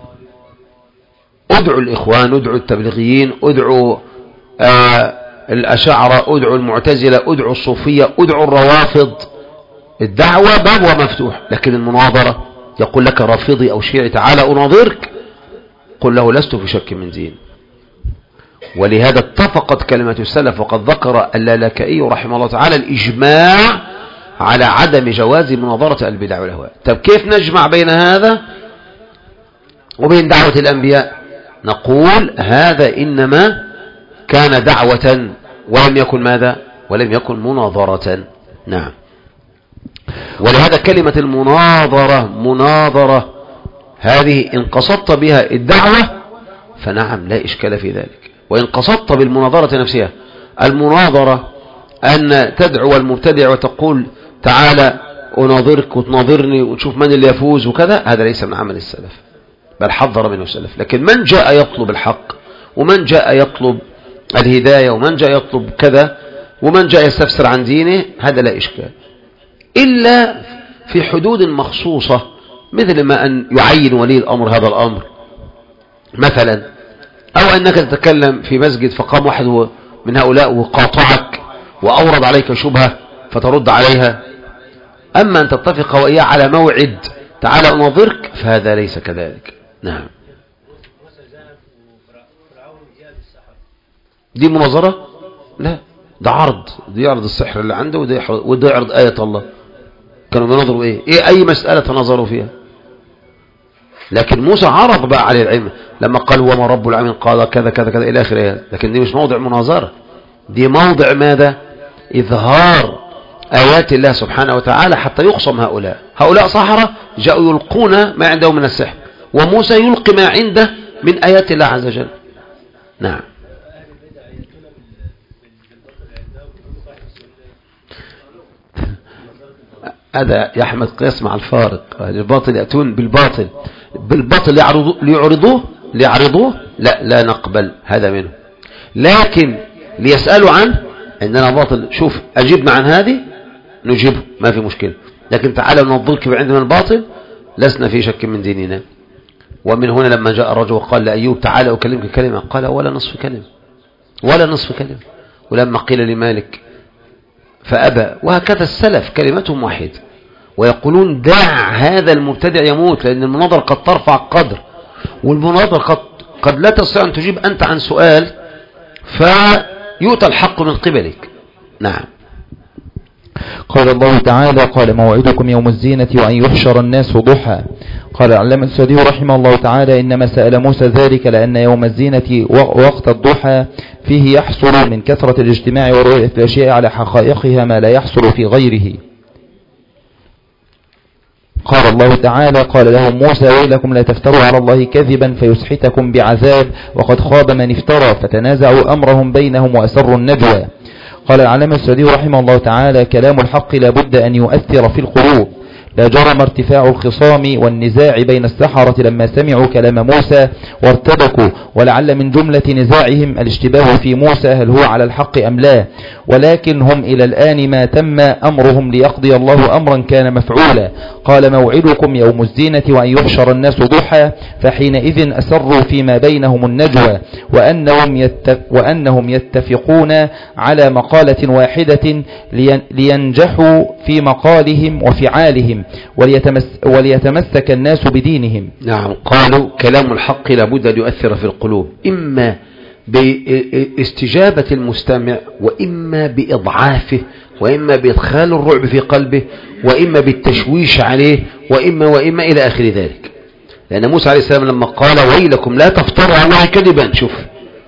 ادعو الإخوان، ادعو التبليغيين، ادعو آه الأشاعرة، ادعو المعتزلة، ادعو الصوفية، ادعو الروافض. الدعوة بابها مفتوح، لكن المناظرة يقول لك رافضي أو شيعي تعالى أناظرك، قل له لست في شك من دين. ولهذا اتفقت كلمة السلف، وقد ذكر اللالكائي رحمه الله تعالى الإجماع على عدم جواز مناظرة البدع والأهواء. طب كيف نجمع بين هذا وبين دعوة الأنبياء؟ نقول هذا إنما كان دعوة ولم يكن ماذا؟ ولم يكن مناظرة. نعم. ولهذا كلمة المناظرة مناظرة هذه إن قصدت بها الدعوة فنعم لا إشكال في ذلك، وإن قصدت بالمناظرة نفسها المناظرة أن تدعو المبتدع وتقول تعالى أناظرك وتناظرني وتشوف من اللي يفوز وكذا، هذا ليس من عمل السلف، بل حذر منه السلف. لكن من جاء يطلب الحق، ومن جاء يطلب الهداية، ومن جاء يطلب كذا، ومن جاء يستفسر عن دينه، هذا لا إشكال، إلا في حدود مخصوصة، مثل ما أن يعين ولي الأمر هذا الأمر مثلا، أو أنك تتكلم في مسجد فقام واحد من هؤلاء وقاطعك وأورد عليك شبهة فترد عليها. أما أن تتفق وإياه على موعد تعالى أناظرك فهذا ليس كذلك. نعم. دي مناظرة؟ لا، ده عرض، دي يعرض السحر اللي عنده وده يعرض آية الله. كانوا بينظروا إيه؟ إيه أي مسألة تنظروا فيها؟ لكن موسى عرض بقى عليه العلم لما قال وما رب العالمين قال كذا كذا كذا إلى آخره. لكن دي مش موضع مناظرة، دي موضع ماذا؟ إظهار آيات الله سبحانه وتعالى حتى يقصم هؤلاء. هؤلاء صحراء جاءوا يلقون ما عندهم من السحر، وموسى يلقي ما عنده من آيات الله عز وجل. نعم. هذا يا أحمد قياس مع الفارق. الباطل يأتون بالباطل، بالباطل ليعرضوه ليعرضوه لا لا نقبل هذا منه. لكن ليسألوا عنه عندنا باطل، شوف أجبنا عن هذه نجيبه ما في مشكلة، لكن تعالى ننظرك عندنا الباطل لسنا في شك من ديننا. ومن هنا لما جاء الرجل وقال لأيوب تعالى أكلمك كلمة، قال ولا نصف كلمة ولا نصف كلمة. ولما قيل لمالك فأبى. وهكذا السلف كلمتهم واحد، ويقولون دع هذا المبتدع يموت، لأن المناظرة قد ترفع قدر، والمناظرة قد, قد لا تستطيع أن تجيب أنت عن سؤال فيؤتى الحق من قبلك. نعم. قال الله تعالى قال موعدكم يوم الزينة وأن يحشر الناس ضحى. قال العلامة السعدي رحمه الله تعالى إنما سأل موسى ذلك لأن يوم الزينة وقت الضحى فيه يحصل من كثرة الاجتماع ورؤية الأشياء على حقائقها ما لا يحصل في غيره. قال الله تعالى قال لهم موسى ويلكم لا تفتروا على الله كذبا فيسحتكم بعذاب وقد خاب من افترى فتنازعوا أمرهم بينهم وأسروا النجوى. قال العلامة السعدي رحمه الله تعالى كلام الحق لا بد أن يؤثر في القلوب. لا جرم ارتفاع الخصام والنزاع بين السحرة لما سمعوا كلام موسى وارتبكوا، ولعل من جملة نزاعهم الاشتباه في موسى هل هو على الحق أم لا، ولكن هم إلى الآن ما تم أمرهم ليقضي الله أمرا كان مفعولا. قال موعدكم يوم الزينة وأن يحشر الناس ضحى، فحينئذ أسروا فيما بينهم النجوى وأنهم, يتف وأنهم يتفقون على مقالة واحدة لينجحوا في مقالهم وفعالهم وليتمس وليتمسك الناس بدينهم. نعم. قالوا كلام الحق لابد أن يؤثر في القلوب، إما باستجابة المستمع، وإما بإضعافه، وإما بإدخال الرعب في قلبه، وإما بالتشويش عليه، وإما وإما إلى آخر ذلك. لأن موسى عليه السلام لما قال ويلكم لا تفتروا على الله كذبا، شوف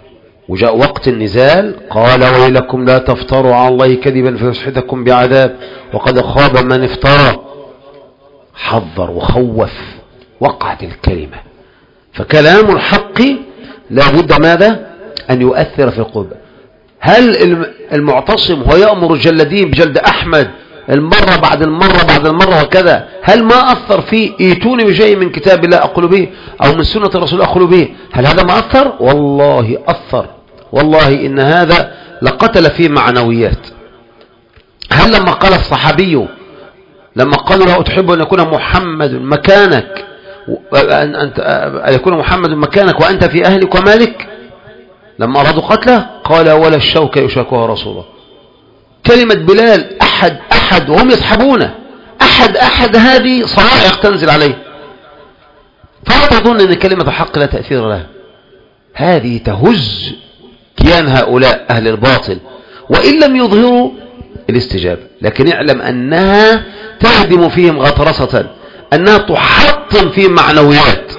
وجاء وقت النزال قال ويلكم لا تفتروا على الله كذبا فيسحتكم بعذاب وقد خاب من افترى. حذر وخوف، وقعت الكلمة. فكلام الحق لا بد ماذا أن يؤثر في القلوب. هل المعتصم هو يأمر الجلدين بجلد أحمد المرة بعد المرة بعد المرة وكذا، هل ما أثر فيه ايتوني بشيء من كتاب الله أقول به أو من سنة الرسول أقول به؟ هل هذا ما أثر؟ والله أثر، والله إن هذا لقتل فيه معنويات. هل لما قال الصحابي لما قالوا له أتحب أن يكون محمد مكانك أن, أن يكون محمد مكانك وأنت في أهلك ومالك، لما أرادوا قتله قال ولا الشوك يشاكها رسول الله. كلمة بلال أحد أحد وهم يسحبونه أحد أحد هذه صواعق تنزل عليه. فلا تظن أن كلمة الحق لا تأثير لها، هذه تهز كيان هؤلاء أهل الباطل وإن لم يظهروا الاستجابة، لكن اعلم أنها تهدم فيهم غطرسة، أنها تحطم فيهم معنويات.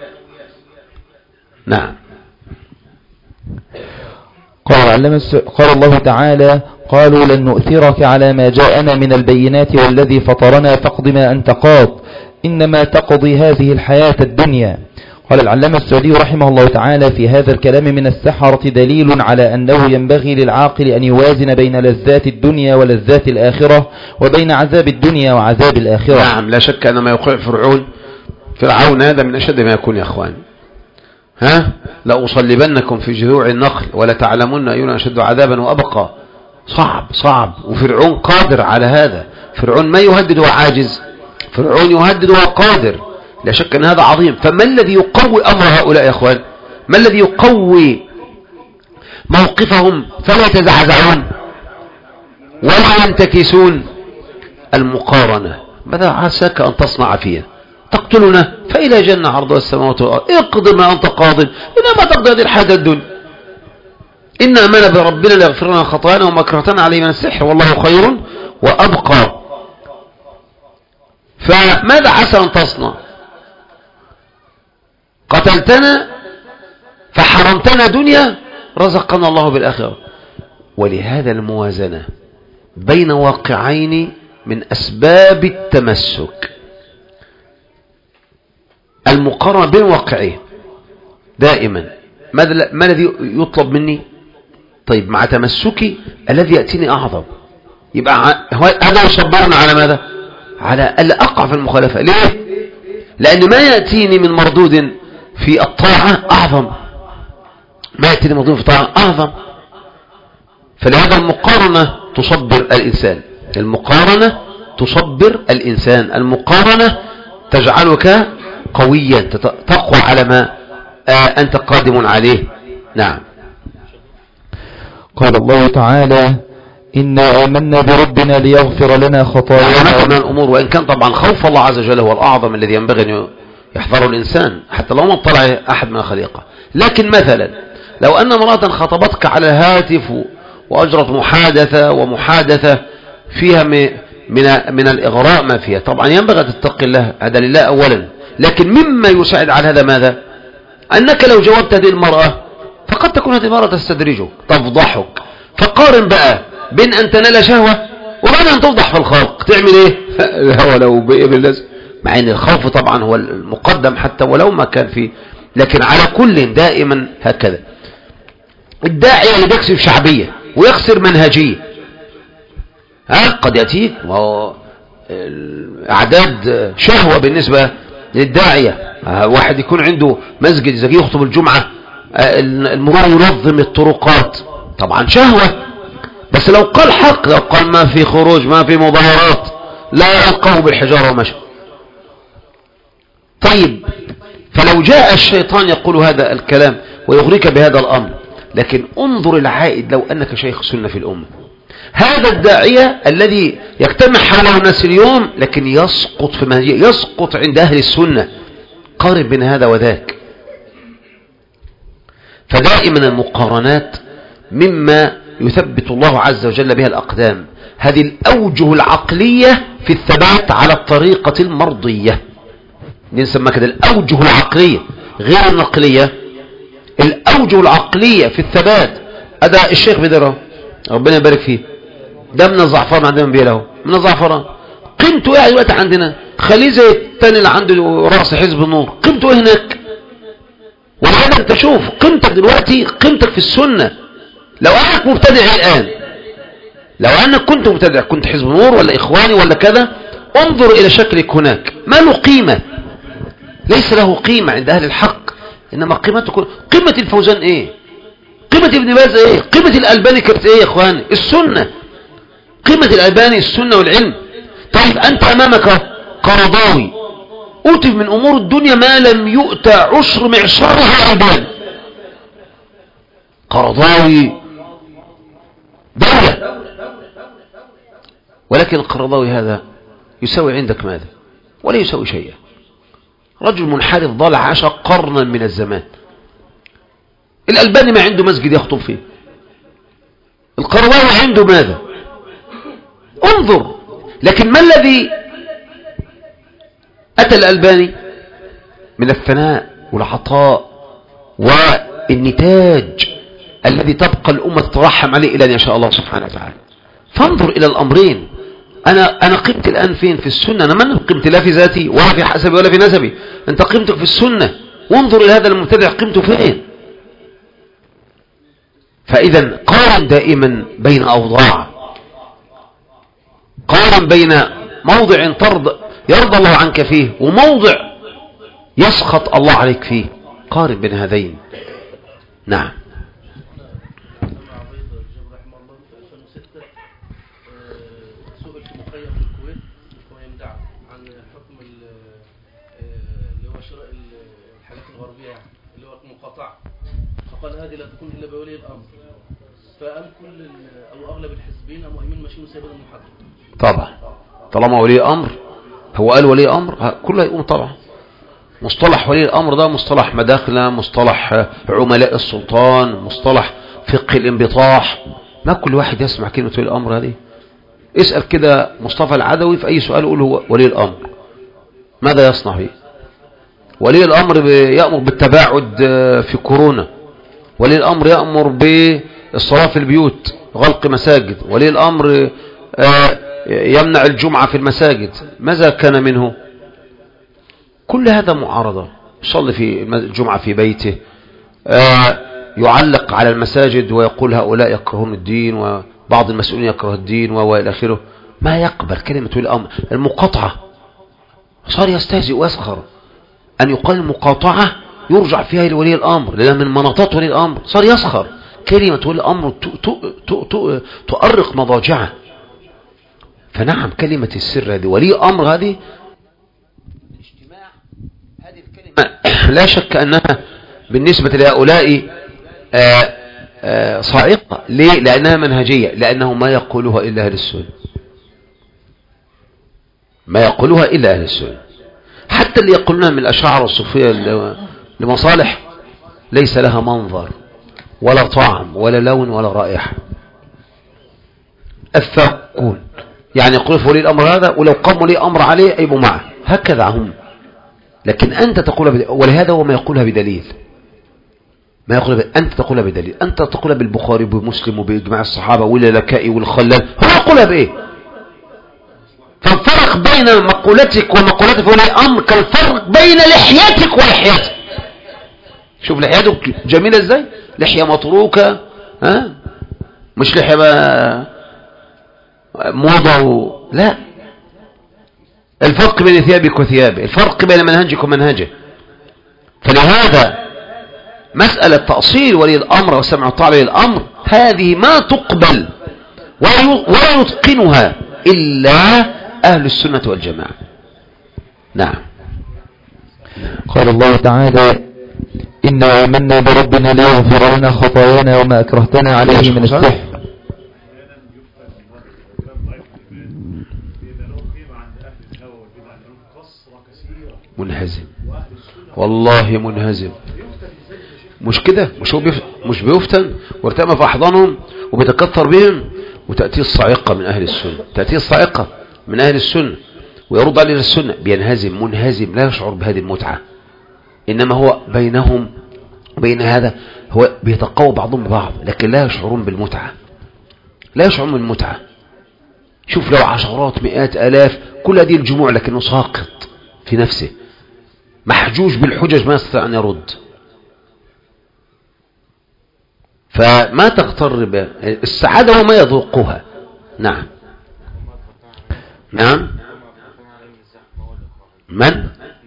نعم. قال, قال الله تعالى قالوا لن نؤثرك على ما جاءنا من البينات والذي فطرنا فاقض ما أنت قاض إنما تقضي هذه الحياة الدنيا. قال العلامة السعدي رحمه الله تعالى في هذا الكلام من السحرة دليل على أنه ينبغي للعاقل أن يوازن بين لذات الدنيا ولذات الآخرة وبين عذاب الدنيا وعذاب الآخرة. نعم، لا شك أن ما يوقع فرعون فرعون هذا من أشد ما يكون يا أخوان. ها لأصلبنكم في جذوع النخل ولا تعلمون أينا أشد عذابا وأبقى. صعب صعب، وفرعون قادر على هذا. فرعون ما يهدد وعاجز، فرعون يهدد وقادر، لا شك أن هذا عظيم. فما الذي يقوي أمر هؤلاء يا أخوان؟ ما الذي يقوي موقفهم فلا يتزعزعون ولا ينتكسون؟ المقارنة. ماذا عساك أن تصنع فيها؟ تقتلنا فإلى جنة عرضها السماوات والأرض اقض ما أنت قاض إنما تقضي هذه الحياة الدنيا إن أمنا بربنا ليغفر لنا خطايانا ومكرتنا عليه من السحر والله خير وأبقى. فماذا عسى أن تصنع؟ قتلتنا فحرمتنا دنيا رزقنا الله بالآخرة. ولهذا الموازنة بين واقعين من أسباب التمسك. المقارنة بين واقعين دائما. ما الذي يطلب مني؟ طيب مع تمسكي الذي يأتيني أعظم، يبقى هذا يصبرنا على ماذا؟ على ألا أقع في المخالفة. ليه؟ لأن ما يأتيني من مردود في الطاعة أعظم، ما يأتيني مردود في الطاعة أعظم. فلهذا المقارنة تصبر الإنسان، المقارنة تصبر الإنسان، المقارنة تجعلك قويا تقوى على ما أنت قادم عليه. نعم. قال الله تعالى إنا آمنا بربنا ليغفر لنا خطايانا. هناك من الأمور، وإن كان طبعا خوف الله عز وجل هو الأعظم الذي ينبغي أن يحذره الإنسان حتى لو ما اطلع أحد من الخليقة. لكن مثلا لو أن امرأة خطبتك على الهاتف وأجرت محادثة ومحادثة فيها من من الإغراء ما فيها، طبعا ينبغي أن تتقي الله، هذا لله أولا. لكن مما يساعد على هذا ماذا؟ أنك لو جاوبت هذه المرأة فقد تكون هذه المرأة تستدرجك تفضحك. فقارن بقى بين أن تنال شهوة وبين أن تفضح في الخلق، تعمل إيه؟ الهوى لو بإيه باللازم، مع أن الخوف طبعا هو المقدم حتى ولو ما كان فيه، لكن على كل دائما هكذا. الداعية اللي بيكسب شعبية ويخسر منهجية، ها قد يأتيك أعداد شهوة بالنسبة للداعية. واحد يكون عنده مسجد زي يخطب الجمعة، المرور ينظم الطرقات، طبعا شهوة. بس لو قال حق، لو قال ما في خروج ما في مظاهرات لا يلقاه بالحجارة ومشى. طيب فلو جاء الشيطان يقول هذا الكلام ويغريك بهذا الأمر، لكن انظر العائد لو أنك شيخ سنة في الأمة، هذا الداعية الذي يجتمع حوله الناس اليوم لكن يسقط في منهجية، يسقط عند أهل السنة. قارن بين هذا وذاك. فدائما المقارنات مما يثبت الله عز وجل بها الأقدام، هذه الأوجه العقلية في الثبات على الطريقة المرضية، نسمى كده الأوجه العقلية غير النقلية. الأوجه العقلية في الثبات. أدا الشيخ بدره ربنا يبارك فيه، ده من الزعفران عندنا بيله، من الزعفران قيمته ايه دلوقتي عندنا؟ خليه زي الثاني اللي عنده رأس حزب النور، قيمته ايه هناك؟ ولهذا انت شوف قيمتك دلوقتي، قيمتك في السنة. لو انك مبتدع الآن، لو انك كنت مبتدع، كنت حزب النور ولا إخواني ولا كذا، انظر إلى شكلك هناك، ما له قيمة، ليس له قيمة عند أهل الحق. إنما قيمته كل... قيمة الفوزان إيه؟ قيمة ابن باز إيه؟ قيمة الألباني كانت إيه يا إخواني؟ السنة. قيمة الألباني السنة والعلم. طيب أنت أمامك قرضاوي أوتي من أمور الدنيا ما لم يؤتى عشر معشارها الألباني. قرضاوي دولة، ولكن القرضاوي هذا يساوي عندك ماذا؟ ولا يساوي شيئا. رجل منحرف ضل عاش قرنا من الزمان. الألباني ما عنده مسجد يخطب فيه، القرضاوي عنده ماذا؟ انظر. لكن ما الذي أتى الألباني من الثناء والعطاء والنتاج الذي تبقى الأمة تترحم عليه إلى أن يشاء الله سبحانه وتعالى. فانظر إلى الأمرين. أنا أنا قيمتي الآن فين؟ في السنة. أنا من قيمتي لا في ذاتي ولا في حسبي ولا في نسبي. أنت قيمتك في السنة. وانظر إلى هذا المبتدع قيمته فين. فإذا قارن دائما بين أوضاع، قارن بين موضع ترضى يرضى الله عنك فيه وموضع يسخط الله عليك فيه. قارن بين هذين. نعم. فقال هذه لا تكون إلا بولي الأمر، فأم كل أو أغلب الحزبين مؤمنين ماشيين سيبا المحرم. طبعا طالما ولي أمر، هو قال ولي أمر كله يقوم طبعا. مصطلح ولي الأمر ده مصطلح مداخلة، مصطلح عملاء السلطان، مصطلح فقه الانبطاح. ما كل واحد يسمع كلمة ولي الأمر هذه. اسأل كده مصطفى العدوي في أي سؤال يقول هو ولي الأمر، ماذا يصنع فيه؟ ولي الأمر يأمر بالتباعد في كورونا، ولي الأمر يأمر بالصلاة في البيوت، غلق مساجد، ولي الأمر يمنع الجمعة في المساجد. ماذا كان منه؟ كل هذا معارضة. يصلي في الجمعة في بيته، يعلق على المساجد ويقول هؤلاء يكرهون الدين وبعض المسؤولين يكره الدين وإلى آخره. ما يقبل كلمة ولي الأمر. المقاطعة صار يستهزئ ويسخر. أن يقال المقاطعة يرجع فيها لولي الأمر لأنها من مناطات ولي الأمر. صار يسخر. كلمة ولي الأمر تؤرق مضاجعه. فنعم كلمة السر هذه ولي الأمر هذه الاجتماع، هذه الكلمة لا شك أنها بالنسبة لهؤلاء آآ آآ صاعقة. ليه؟ لأنها منهجية، لأنه ما يقولها إلا أهل السنة، ما يقولها إلا أهل السنة. حتى اللي يقولونها من الأشاعرة والصوفية لمصالح ليس لها منظر ولا طعم ولا لون ولا رائحة. الثاقون يعني يقول في ولي الأمر هذا، ولو قام ولي أمر عليه أيبوا معه، هكذا هم. لكن أنت تقولها بدليل، ولهذا هو ما يقولها بدليل، ما يقولها بدليل. أنت تقولها بدليل، أنت تقولها بالبخاري وبمسلم وبإجماع الصحابة واللكائي والخلال. هو يقولها بإيه؟ فالفرق بين مقولتك ومقولات ولي الأمر كالفرق بين لحيتك ولحياتك. شوف لحياتك جميلة ازاي، لحية مطروكة، ها مش لحية بقى موضة و... لا. الفرق بين ثيابك وثيابه، الفرق بين منهجك ومنهجه. فلهذا مسألة تأصيل ولي الأمر وسمع الطاعة ولي الأمر هذه ما تقبل ولا يتقنها إلا أهل السنة والجماعة. نعم. قال الله تعالى إنا آمنا بربنا ليغفر لنا خطايانا وما أكرهتنا عليه من السحر. منهزم والله منهزم. مش كده؟ مش هو بيف... مش بيفتن وارتمى في أحضانهم وبيتكثر بهم. وتأتي الصاعقة من أهل السنة، تأتي الصاعقة من أهل السنة ويرد على السنة، بينهزم منهزم لا يشعر بهذه المتعة. إنما هو بينهم وبين هذا هو بيتقوى بعضهم ببعض، لكن لا يشعرون بالمتعة، لا يشعرون بالمتعة. شوف لو عشرات مئات آلاف كل هذه الجموع، لكنه ساقط في نفسه، محجوج بالحجج، ما يستطيع أن يرد. فما تغتر به السعادة وما يذوقها. نعم نعم. من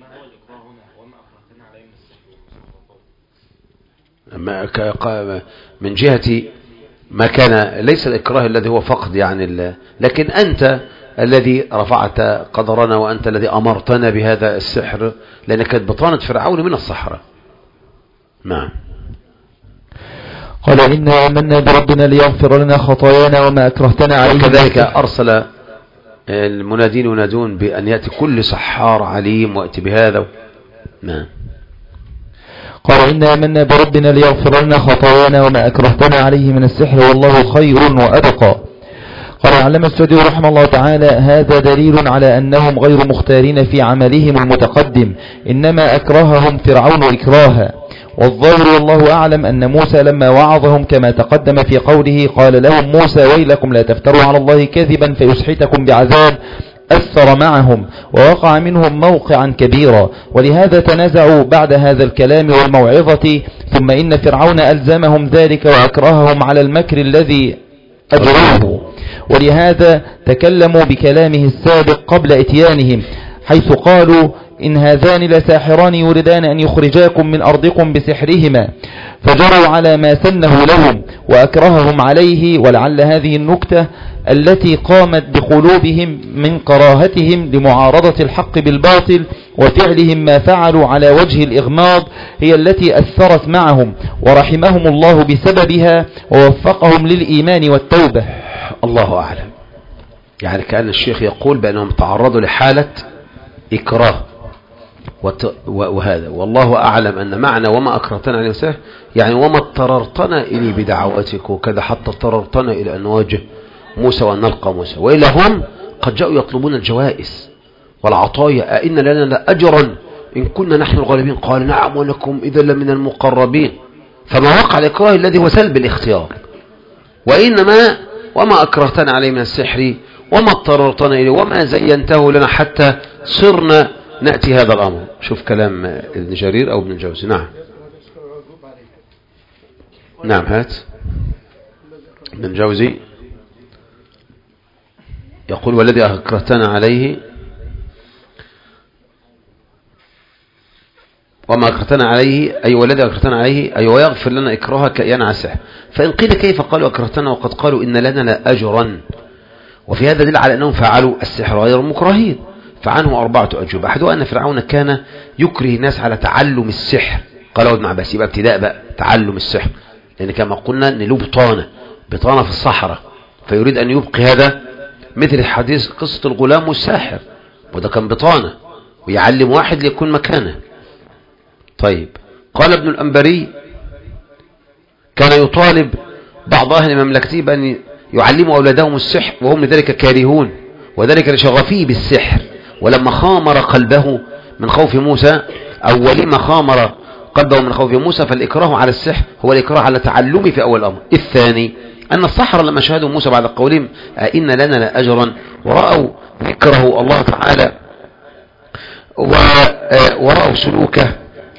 من جهة ما كان ليس الإكراه الذي هو فقد يعني، لكن أنت الذي رفعت قدرنا وأنت الذي أمرتنا بهذا السحر، لأنك كانت بطانة فرعون من الصحراء. نعم. قال إنا آمنا بربنا ليغفر لنا خطايانا وما أكرهتنا عليه. وكذلك أرسل المنادين ينادون بأن يأتي كل سحار عليم وأتي بهذا. نعم. قال إنا آمنا بربنا ليغفر لنا خطايانا وما أكرهتنا عليه من السحر والله خير وأبقى. قال العلامة السعدي رحمه الله تعالى هذا دليل على أنهم غير مختارين في عملهم المتقدم، إنما أكرههم فرعون إكراها. والظاهر والله أعلم أن موسى لما وعظهم كما تقدم في قوله قال لهم موسى ويلكم لا تفتروا على الله كذبا فيسحتكم بعذاب، أثر معهم ووقع منهم موقعا كبيرا، ولهذا تنازعوا بعد هذا الكلام والموعظة. ثم إن فرعون ألزمهم ذلك وأكرههم على المكر الذي أجروه، ولهذا تكلموا بكلامه السابق قبل إتيانهم، حيث قالوا إن هذان لساحران يريدان أن يخرجاكم من أرضكم بسحرهما، فجروا على ما سنه لهم وأكرههم عليه. ولعل هذه النكتة التي قامت بقلوبهم من كراهتهم لمعارضة الحق بالباطل وفعلهم ما فعلوا على وجه الإغماض هي التي أثرت معهم، ورحمهم الله بسببها ووفقهم للإيمان والتوبة. الله أعلم. يعني كأن الشيخ يقول بأنهم تعرضوا لحالة إكراه وهذا، والله أعلم أن معنى وما أكرهتنا عليه السحر يعني وما اضطررتنا إلي بدعواتك وكذا، حتى اضطررتنا إلى أن نواجه موسى وأن نلقى موسى. وإلا هم قد جاءوا يطلبون الجوائز والعطايا، أئن لنا لأجرا إن كنا نحن الغالبين، قال نعم ولكم إذا لمن المقربين. فما وقع الإكراه الذي هو سلب الاختيار، وإنما وما أكرهتنا عليه من السحر وما اضطررتنا إليه وما زينته لنا حتى صرنا نأتي هذا الأمر. شوف كلام ابن جرير أو ابن الجوزي. نعم نعم. هات ابن الجوزي يقول والذي أكرهتنا عليه وما أكرهتنا عليه أي والذي أكرهتنا عليه أي ويغفر لنا إكراهك ينعسه. فإن قيل كيف قالوا أكرهتنا وقد قالوا إن لنا لأجرا، وفي هذا دل على أنهم فعلوا السحر غير مكرهين. فعنه أربعة أجوبة. أحدها أن فرعون كان يكره الناس على تعلم السحر، قال ابن عباس يبقى ابتداء بقى تعلم السحر، لأن كما قلنا أن له بطانة بطانة في الصحراء، فيريد أن يبقي هذا مثل حديث قصة الغلام والساحر، وده كان بطانة ويعلم واحد ليكون مكانه. طيب قال ابن الأنبري كان يطالب بعض أهل مملكته بأن يعلموا أولادهم السحر وهم لذلك كارهون، وذلك لشغفه بالسحر. ولما خامر قلبه من خوف موسى أو ولما خامر قلبه من خوف موسى فالإكراه على السحر هو الإكراه على تعلمه في أول الأمر. الثاني أن السحرة لما شاهدوا موسى بعد قولهم إن لنا لأجرا ورأوا ذكره الله تعالى ورأوا سلوكه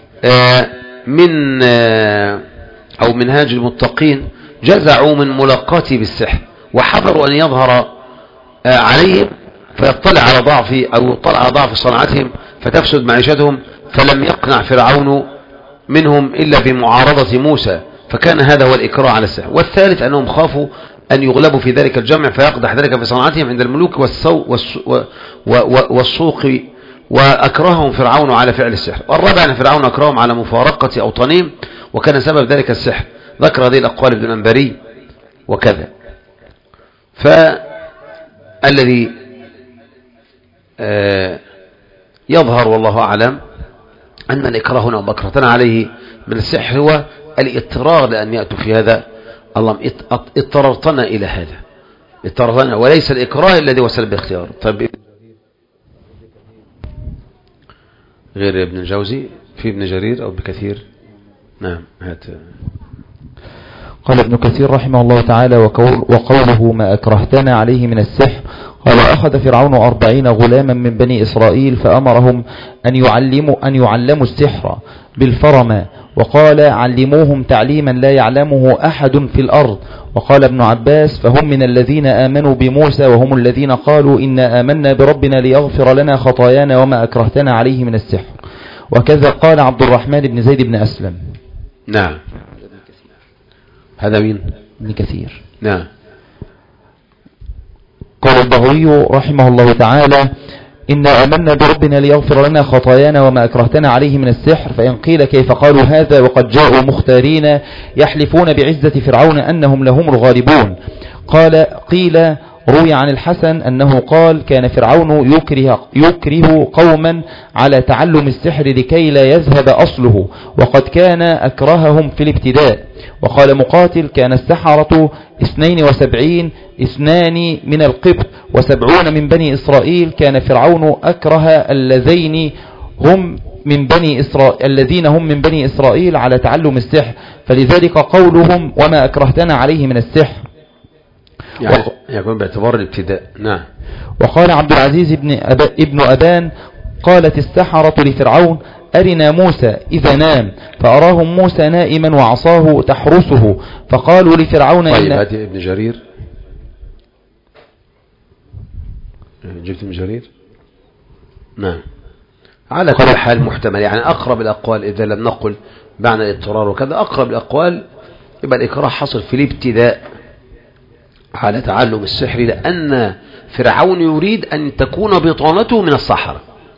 من أو منهاج المتقين جزعوا من ملاقاته بالسحر وحذروا أن يظهر عليهم فيطلع على ضعف أو يطلع على ضعف صنعتهم فتفسد معيشتهم. فلم يقنع فرعون منهم إلا بمعارضة موسى، فكان هذا هو الإكراه على السحر. والثالث أنهم خافوا أن يغلبوا في ذلك الجمع فيقدح ذلك في صنعتهم عند الملوك والسوق، وأكرههم فرعون على فعل السحر. والرابع أن فرعون أكرههم على مفارقة أوطانهم وكان سبب ذلك السحر. ذكر هذه الأقوال ابن الأنبري وكذا. فالذي آه يظهر والله أعلم أن الإكراه هنا وبكرتنا عليه من السحر هو الاضطرار لأن يأتوا في هذا. اللهم اضطررتنا إلى هذا اضطررتنا، وليس الإكراه الذي هو سلب اختيار. طيب غير ابن الجوزي في ابن جرير أو ابن كثير نعم. هات. قال ابن كثير رحمه الله تعالى وقول وقوله ما أكرهتنا عليه من السحر. قال أخذ فرعون أربعين غلاما من بني إسرائيل فأمرهم أن يعلموا, أن يعلموا السحر بالفرما، وقال علموهم تعليما لا يعلمه أحد في الأرض. وقال ابن عباس فهم من الذين آمنوا بموسى وهم الذين قالوا إنا آمنا بربنا ليغفر لنا خطايانا وما أكرهتنا عليه من السحر. وكذا قال عبد الرحمن بن زيد بن أسلم. نعم. هذا مين؟ ابن كثير. نعم. قال البغوي رحمه الله تعالى إنا آمنا بربنا ليغفر لنا خطايانا وما أكرهتنا عليه من السحر. فإن قيل كيف قالوا هذا وقد جاءوا مختارين يحلفون بعزة فرعون أنهم لهم الغالبون؟ قال قيل روي عن الحسن أنه قال كان فرعون يكره, يكره قوما على تعلم السحر لكي لا يذهب أصله، وقد كان أكرههم في الابتداء. وقال مقاتل كان السحرة اثنين وسبعين اثنان من القبط وسبعون من بني إسرائيل. كان فرعون أكره الذين هم من بني إسرائيل الذين هم من بني إسرائيل على تعلم السحر، فلذلك قولهم وما أكرهتنا عليه من السحر يعني وق... يكون باعتبار الابتداء. نعم. وقال عبد العزيز ابن, أب... ابن أبان قالت السحرة لفرعون أرنا موسى إذا نام، فأراهم موسى نائما وعصاه تحرسه، فقالوا لفرعون طيب إن... هذه ابن جرير. جبت ابن جرير. نعم. على كل حال محتمل، يعني أقرب الأقوال إذا لم نقل معنى الاضطرار وكذا، أقرب الأقوال يبقى الإكراه حصل في الابتداء على تعلم السحر، لأن فرعون يريد أن تكون بطانته من السحرة،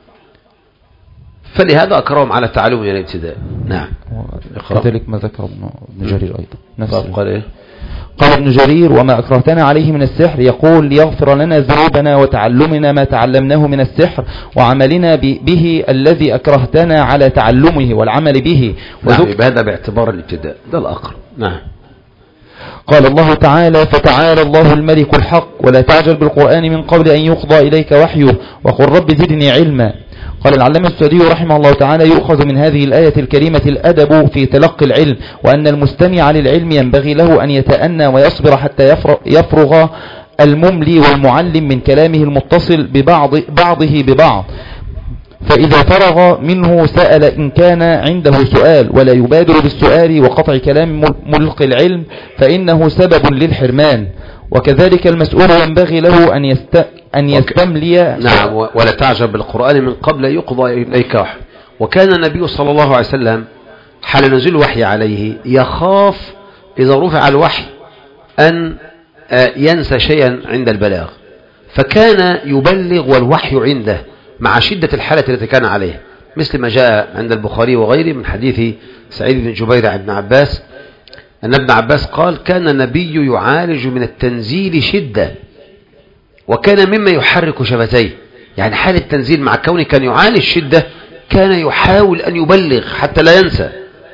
فلهذا أكرههم على التعلم من الابتداء. نعم. كذلك ما ذكر ابن جرير أيضا نفس قال إيه؟ قال ابن جرير وما أكرهتنا عليه من السحر يقول ليغفر لنا ذنوبنا وتعلمنا ما تعلمناه من السحر وعملنا به الذي أكرهتنا على تعلمه والعمل به. نعم. هذا باعتبار الابتداء، ده الأقرب. نعم. قال الله تعالى فتعالى الله الملك الحق ولا تعجل بالقرآن من قبل أن يقضى إليك وحيه وقل رب زدني علما. قال العلامة السعدي رحمه الله تعالى يؤخذ من هذه الآية الكريمة الأدب في تلقي العلم، وأن المستمع للعلم ينبغي له أن يتأنى ويصبر حتى يفرغ المملي والمعلم من كلامه المتصل ببعض بعضه ببعض، فإذا فرغ منه سأل إن كان عنده سؤال، ولا يبادر بالسؤال وقطع كلام ملقي العلم فإنه سبب للحرمان. وكذلك المسؤول ينبغي له أن يست أن يستملي. نعم. ولا تعجب بالقرآن من قبل يقضى إليك وحي. وكان النبي صلى الله عليه وسلم حال نزول الوحي عليه يخاف إذا رفع الوحي أن ينسى شيئا عند البلاغ، فكان يبلغ والوحي عنده مع شدة الحالة التي كان عليها، مثل ما جاء عند البخاري وغيره من حديث سعيد بن جبير عن ابن عباس أن ابن عباس قال كان النبي يعالج من التنزيل شدة وكان مما يحرك شفتيه، يعني حال التنزيل مع كونه كان يعاني الشدة كان يحاول أن يبلغ حتى لا ينسى.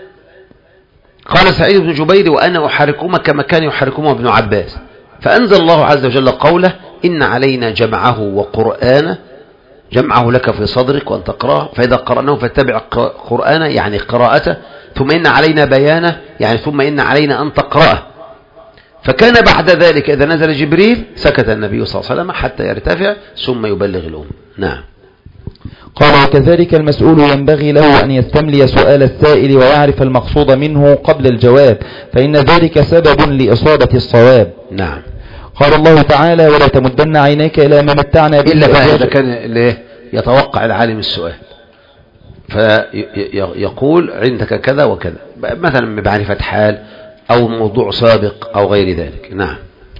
قال سعيد بن جبير وأنا أحركهما كما كان يحركهما ابن عباس، فأنزل الله عز وجل قوله إن علينا جمعه وقرآنه، جمعه لك في صدرك وأن تقرأه، فإذا قرأناه فاتبع قرآنه يعني قراءته، ثم إن علينا بيانه يعني ثم إن علينا أن تقرأه. فكان بعد ذلك إذا نزل جبريل سكت النبي صلى الله عليه وسلم حتى يرتفع ثم يبلغ الأمة. نعم. قال وكذلك المسؤول ينبغي له أن يستملي سؤال السائل ويعرف المقصود منه قبل الجواب، فإن ذلك سبب لإصابة الصواب. نعم. قال الله تعالى ولا تمدن عينيك إلى ما متعنا به إلا بقى إذا كان يتوقع العالم السؤال فيقول عندك كذا وكذا، مثلا بمعرفة حال أو موضوع سابق أو غير ذلك. نعم.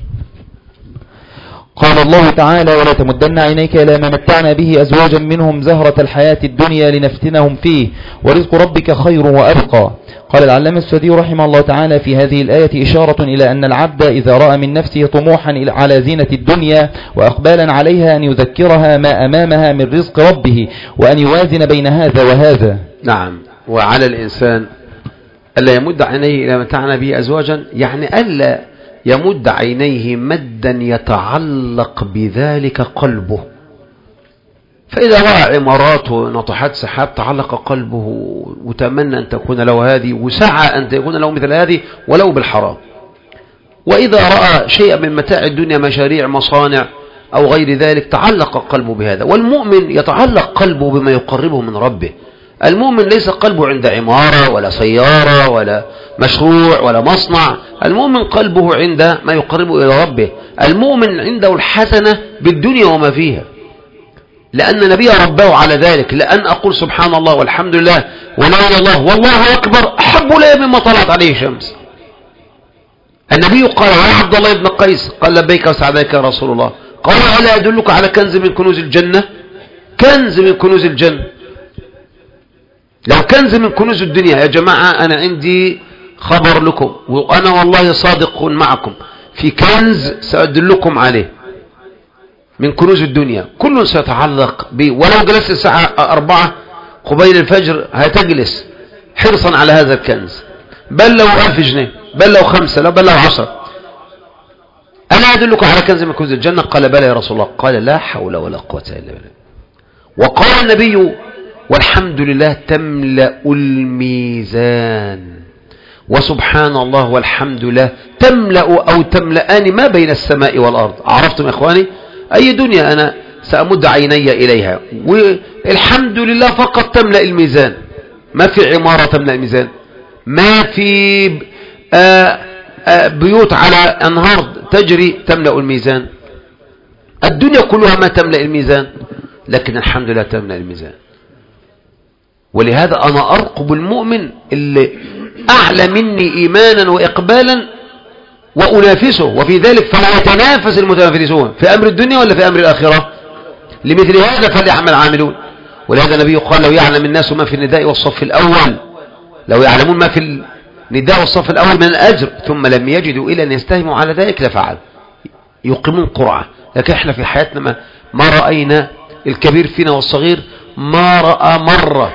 قال الله تعالى ولا تمدن عينيك إلى ما متعنا به أزواجا منهم زهرة الحياة الدنيا لنفتنهم فيه ورزق ربك خير وأبقى. قال العلامة السعدي رحمه الله تعالى في هذه الآية إشارة إلى أن العبد إذا رأى من نفسه طموحا على زينة الدنيا وأقبالا عليها أن يذكرها ما أمامها من رزق ربه وأن يوازن بين هذا وهذا. نعم. وعلى الإنسان ألا يمد عينيه إلى ما متعنا به أزواجا، يعني ألا يمد عينيه مدا يتعلق بذلك قلبه، فإذا رأى عمارات وناطحات سحاب تعلق قلبه وتمنى أن تكون له هذه وسعى أن تكون له مثل هذه ولو بالحرام. وإذا رأى شيئا من متاع الدنيا مشاريع مصانع أو غير ذلك تعلق قلبه بهذا. والمؤمن يتعلق قلبه بما يقربه من ربه. المؤمن ليس قلبه عند عمارة ولا سيارة ولا مشروع ولا مصنع. المؤمن قلبه عند ما يقربه إلى ربه. المؤمن عنده الحسنة بالدنيا وما فيها، لأن النبي رباه على ذلك. لأن أقول سبحان الله والحمد لله ولا إله إلا الله والله أكبر أحب لي مما طلعت عليه شمس. النبي قال يا عبد الله بن قيس، قال لبيك وسعديك يا رسول الله. قال ألا أدلك على كنز من كنوز الجنة؟ كنز من كنوز الجنة. لو كنز من كنوز الدنيا يا جماعة، أنا عندي خبر لكم وأنا والله صادق معكم، في كنز سأدلكم عليه من كنوز الدنيا، كل سيتعلق به. ولو جلست الساعة أربعة قبيل الفجر هتجلس حرصا على هذا الكنز، بل لو ألف جنيه، بل لو خمسة، بل لو عشرة. أنا أدلكم على كنز من كنوز الجنة؟ قال بلى يا رسول الله. قال لا حول ولا قوة إلا بالله. وقال النبي والحمد لله تملأ الميزان، وسبحان الله والحمد لله تملأ أو تملأان ما بين السماء والأرض. عرفتم يا إخواني؟ أي دنيا أنا سأمد عيني إليها، والحمد لله فقط تملأ الميزان. ما في عمارة تملأ الميزان، ما في آآ آآ بيوت على أنهار تجري تملأ الميزان. الدنيا كلها ما تملأ الميزان، لكن الحمد لله تملأ الميزان. ولهذا أنا أرقب المؤمن اللي أعلى مني إيمانا وإقبالا وأنافسه، وفي ذلك فلا يتنافس المتنافسون في أمر الدنيا ولا في أمر الآخرة. لمثل هذا فليعمل عاملون. ولهذا النبي قال لو يعلم الناس ما في النداء والصف الأول، لو يعلمون ما في النداء والصف الأول من الأجر ثم لم يجدوا إلا أن يستهموا على ذلك لفعل، يقيمون قرعة. لكن احنا في حياتنا ما, ما رأينا، الكبير فينا والصغير ما رأى مرة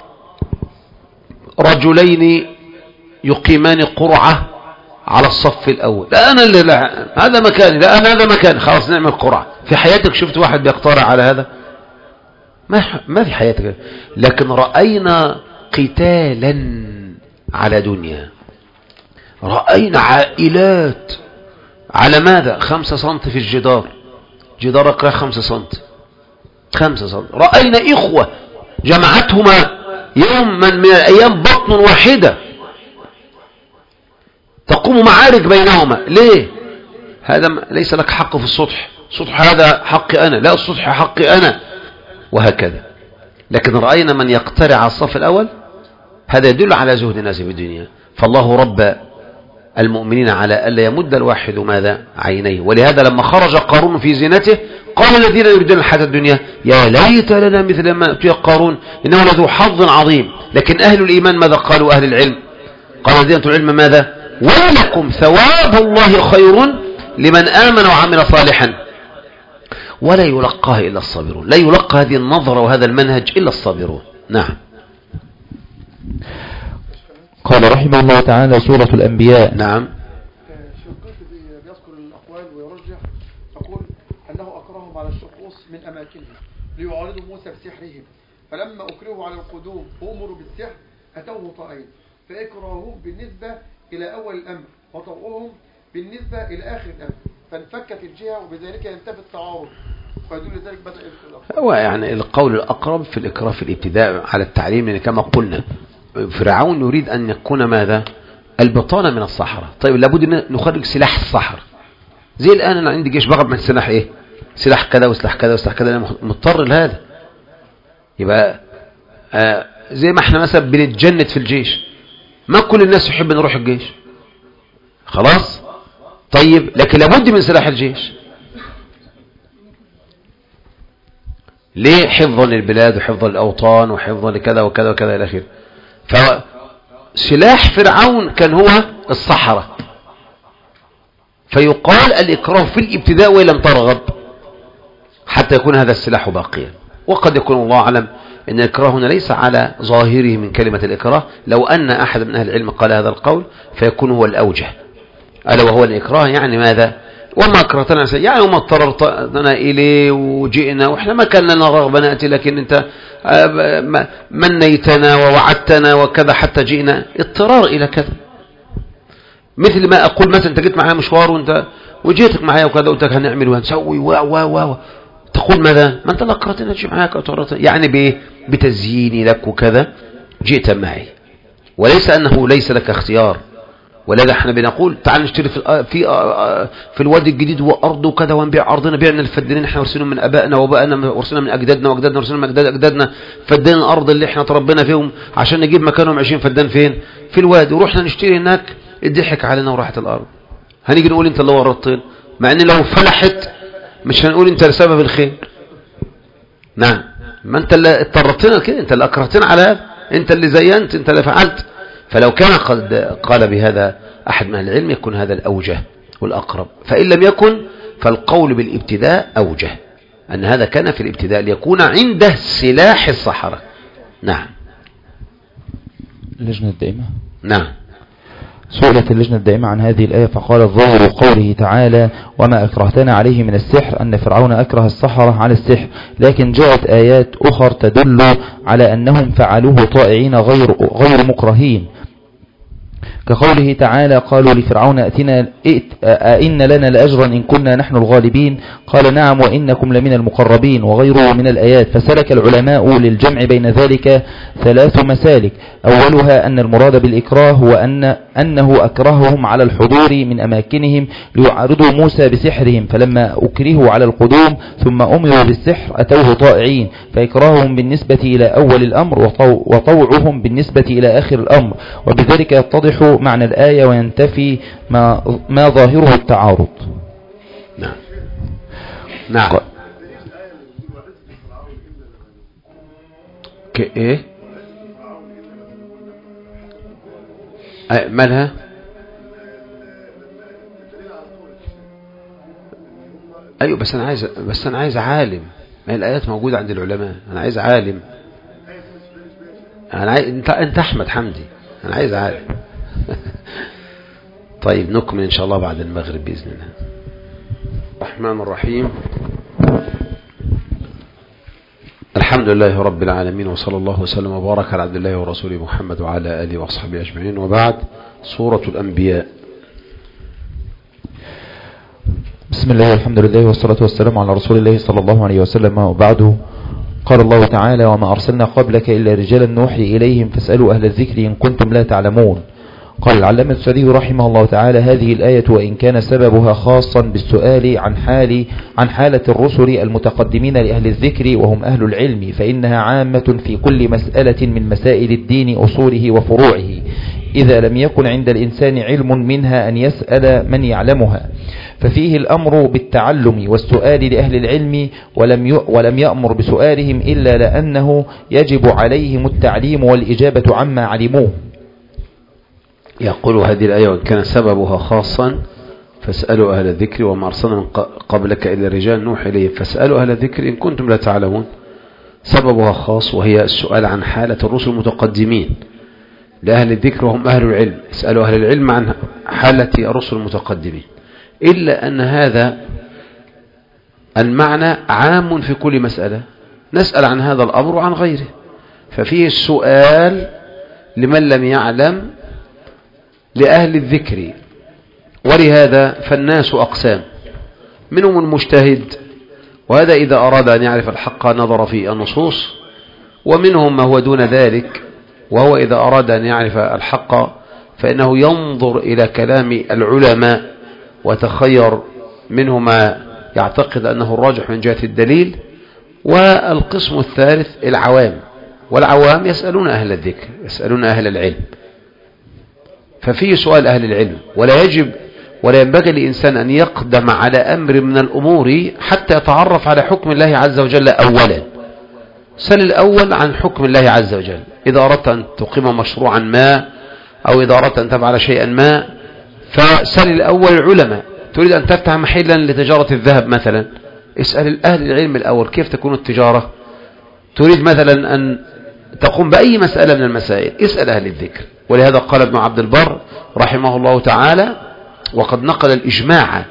رجلين يقيمان قرعة على الصف الأول. لا أنا اللي لا هذا مكاني، لا أنا هذا مكاني، خلاص نعمل قرعة. في حياتك شفت واحد بيقترع على هذا؟ ما ما في حياتك. لكن رأينا قتالا على دنيا، رأينا عائلات على ماذا؟ خمسة سنت في الجدار، جدارك خمسة سنت، خمسة سنت. رأينا إخوة جمعتهما يوما من الأيام بطن واحدة تقوم معارك بينهما. ليه؟ هذا ليس لك حق في السطح، السطح هذا حقي أنا، لا السطح حقي أنا، وهكذا. لكن رأينا من يقترع على الصف الأول، هذا يدل على زهد الناس في الدنيا. فالله رب المؤمنين على ألا يمد الواحد ماذا؟ عينيه. ولهذا لما خرج قارون في زينته قال الذين يريدون الحياة الدنيا يا ليت لنا مثل ما أوتي قارون إنه لذو حظ عظيم. لكن أهل الإيمان ماذا قالوا؟ أهل العلم قال الذين أوتوا العلم ماذا؟ ولكم ثواب الله خير لمن آمن وعمل صالحا ولا يلقاها إلا الصابرون. لا يلقى هذه النظرة وهذا المنهج إلا الصابرون. نعم. قال رحمه الله تعالى سورة الأنبياء. نعم. الشنقيطي بيذكر الأقوال ويرجح، يقول أنه أكرههم على الشخوص من أماكنهم ليعارضوا موسى بسحرهم، فلما أكرهوا على القدوم وأمروا بالسحر أتوه طائعين، فإكراههم بالنسبة إلى أول الأمر وطوعهم بالنسبة إلى آخر الأمر، فانفكت الجهة وبذلك ينتفي التعارض، فدول ذلك بدأ الإكراه. هو يعني القول الأقرب في الإكراه في الابتداء على التعليم، لأن كما قلنا فرعون يريد أن يكون ماذا؟ البطانة من الصحراء. طيب لابد أن نخرج سلاح الصحراء. زي الآن أنا عندي جيش بغض من سلاح إيه؟ سلاح كذا وسلاح كذا وسلاح كذا، أنا مضطر لهذا. يبقى آه زي ما احنا مثلا بنتجند في الجيش، ما كل الناس يحب أن نروح الجيش، خلاص؟ طيب لكن لابد من سلاح الجيش. ليه؟ حفظا للبلاد وحفظا للأوطان وحفظا لكذا وكذا وكذا إلى آخره. فسلاح فرعون كان هو الصحراء، فيقال الإكراه في الابتداء وإن لم ترغب حتى يكون هذا السلاح باقيا. وقد يكون الله أعلم أن الإكراه هنا ليس على ظاهره من كلمة الإكراه، لو أن أحد من أهل العلم قال هذا القول فيكون هو الأوجه، ألا وهو الإكراه يعني ماذا؟ وما أكرهتنا يعني وما اضطررتنا إليه وجئنا وإحنا ما كان لنا رغبة نأتي لكن أنت منيتنا ووعدتنا وكذا حتى جئنا. اضطرار إلى كذا، مثل ما أقول مثلا أنت جيت معايا مشوار وأنت وجيتك معايا وكذا قلت لك هنعمل وهنسوي و و و تقول ماذا؟ ما أنت لا أكرهتنا تجي معاك يعني بإيه؟ بتزييني لك وكذا جئت معي، وليس أنه ليس لك اختيار. ولذا احنا بنقول تعال نشتري في في في الوادي الجديد وارض وكذا ونبيع ارضنا. بيعنا الفدانين احنا ورثنا من ابائنا وابائنا ورثنا من اجدادنا واجدادنا ورثنا من اجداد اجدادنا فدان الارض اللي احنا تربينا فيهم عشان نجيب مكانهم عشرين فدان فين؟ في الوادي. ورحنا نشتري هناك الضحك علينا وراحت الارض. هنيجي نقول انت اللي ورطتنا، مع ان لو فلحت مش هنقول انت سبب الخير. نعم، ما انت اللي اضطرتنا كده، انت اللي اكرهتنا على هذا، انت اللي زينت، انت اللي فعلت. فلو كان قد قال بهذا أحد من العلم يكون هذا الأوجه والأقرب، فإن لم يكن فالقول بالابتداء أوجه، أن هذا كان في الابتداء ليكون عنده سلاح الصحراء. نعم. اللجنة الدائمة. نعم. سئلت اللجنة الدائمة عن هذه الآية فقال الظاهر قوله تعالى وما أكرهتنا عليه من السحر أن فرعون أكره السحرة على السحر، لكن جاءت آيات أخر تدل على أنهم فعلوه طائعين غير, غير مكرهين، كقوله تعالى قالوا لفرعون أتنا أئن لنا لأجرا إن كنا نحن الغالبين قال نعم وإنكم لمن المقربين وغيره من الآيات. فسلك العلماء للجمع بين ذلك ثلاث مسالك، أولها أن المراد بالإكراه هو أن أنه أكرههم على الحضور من أماكنهم ليعارضوا موسى بسحرهم، فلما أكرهوا على القدوم ثم أمروا بالسحر أتوه طائعين، فإكراههم بالنسبة إلى أول الأمر وطوعهم بالنسبة إلى آخر الأمر، وبذلك يتضح معنى الآية وينتفي ما, ما ظاهره التعارض. نعم. نعم. كإيه مالها؟ أيوة بس أنا عايز بس أنا عايز عالم. ما الآيات موجودة عند العلماء، أنا عايز عالم. أنا عايز أنت أنت أحمد حمدي، أنا عايز عالم. طيب نكمل إن شاء الله بعد المغرب بإذن الله. الرحمن الرحيم، الحمد لله رب العالمين، وصلى الله وسلم وبارك على عبد الله ورسوله محمد وعلى آله وأصحابه أجمعين، وبعد. سورة الأنبياء. بسم الله والحمد لله والصلاة والسلام على رسول الله صلى الله عليه وسلم، وبعده. قال الله تعالى وما أرسلنا قبلك إلا رجالا نوحي إليهم فاسألوا أهل الذكر إن كنتم لا تعلمون. قال العلامة السعدي رحمه الله تعالى هذه الآية وإن كان سببها خاصا بالسؤال عن حال عن حالة الرسل المتقدمين لأهل الذكر وهم أهل العلم، فإنها عامة في كل مسألة من مسائل الدين أصوله وفروعه، إذا لم يكن عند الإنسان علم منها أن يسأل من يعلمها، ففيه الأمر بالتعلم والسؤال لأهل العلم، ولم ولم يأمر بسؤالهم إلا لأنه يجب عليهم التعليم والإجابة عما علموه. يقول هذه الآية وإن كان سببها خاصا فاسألوا أهل الذكر وما أرسلنا من قبلك إلا رجال نوحي إليهم فاسألوا أهل الذكر إن كنتم لا تعلمون. سببها خاص وهي السؤال عن حالة الرسل المتقدمين لأهل الذكر وهم أهل العلم، اسألوا أهل العلم عن حالة الرسل المتقدمين، إلا أن هذا المعنى عام في كل مسألة، نسأل عن هذا الأمر وعن غيره، ففيه السؤال لمن لم يعلم لأهل الذكر. ولهذا فالناس أقسام، منهم المجتهد وهذا إذا أراد أن يعرف الحق نظر في النصوص، ومنهم ما هو دون ذلك وهو إذا أراد أن يعرف الحق فإنه ينظر إلى كلام العلماء وتخير منه ما يعتقد أنه الراجح من جهة الدليل. والقسم الثالث العوام، والعوام يسألون أهل الذكر يسألون أهل العلم، ففيه سؤال أهل العلم، ولا يجب ولا ينبغي لإنسان أن يقدم على أمر من الأمور حتى يتعرف على حكم الله عز وجل أولا. سل الأول عن حكم الله عز وجل، إذا أردت أن تقيم مشروعا ما أو إذا أردت أن تفعل شيئا ما فسل الأول العلماء. تريد أن تفتح محلا لتجارة الذهب مثلا، اسأل أهل العلم الأول كيف تكون التجارة. تريد مثلا أن تقوم بأي مسألة من المسائل، اسأل أهل الذكر. ولهذا قال ابن عبد البر رحمه الله تعالى وقد نقل الإجماع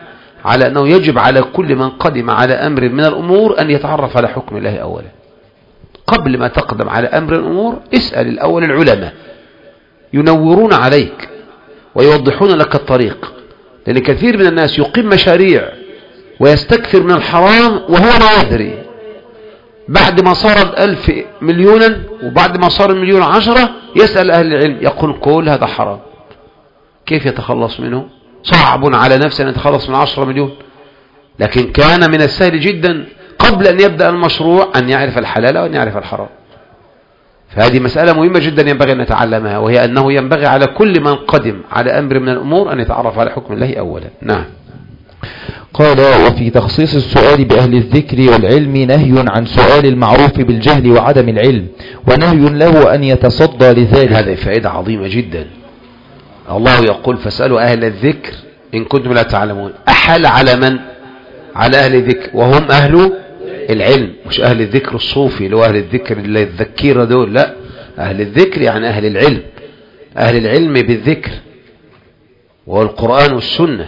على أنه يجب على كل من قدم على أمر من الأمور أن يتعرف على حكم الله أولا. قبل ما تقدم على أمر الأمور اسأل الأول العلماء ينورون عليك ويوضحون لك الطريق، لأن كثير من الناس يقيم مشاريع ويستكثر من الحرام وهو لا يدري. بعد ما صار الألف مليونا وبعد ما صار المليون عشرة يسأل أهل العلم يقول كل هذا حرام، كيف يتخلص منه؟ صعب على نفسه أن يتخلص من عشرة مليون، لكن كان من السهل جدا قبل أن يبدأ المشروع أن يعرف الحلال وأن يعرف الحرام. فهذه مسألة مهمة جدا ينبغي أن نتعلمها، وهي أنه ينبغي على كل من قدم على أمر من الأمور أن يتعرف على حكم الله أولا. نعم. قال: وفي تخصيص السؤال بأهل الذكر والعلم نهي عن سؤال المعروف بالجهل وعدم العلم، ونهي له أن يتصدى لذلك. هذه فائدة عظيمة جدا. الله يقول: فاسألوا أهل الذكر إن كنتم لا تعلمون. أحل على من؟ على أهل الذكر، وهم أهل العلم، مش أهل الذكر الصوفي اللي هو أهل الذكر اللي الذكيرة دول، لا، أهل الذكر يعني أهل العلم، أهل العلم بالذكر وهو القرآن والسنة.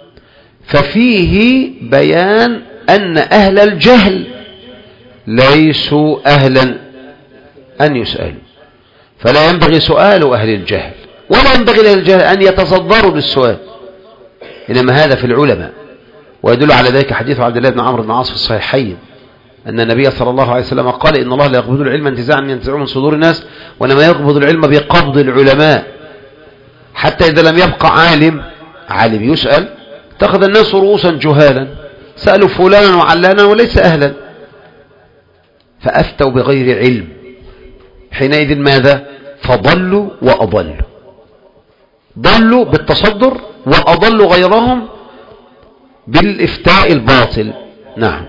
ففيه بيان أن أهل الجهل ليسوا أهلا أن يسألوا، فلا ينبغي سؤال أهل الجهل، ولا ينبغي لأهل الجهل أن يتصدروا للسؤال، إنما هذا في العلماء. ويدل على ذلك حديث عبد الله بن عمرو بن العاص في الصحيحين أن النبي صلى الله عليه وسلم قال: إن الله لا يقبض العلم انتزاعا ينتزعه من صدور الناس، وإنما يقبض العلم بقبض العلماء، حتى إذا لم يبقى عالم عالم يسأل اتخذ الناس رؤوسا جهالا، سألوا فلانا وعلانا وليس أهلا، فأفتوا بغير علم. حينئذ ماذا؟ فضلوا وأضلوا، ضلوا بالتصدر وأضلوا غيرهم بالإفتاء الباطل. نعم.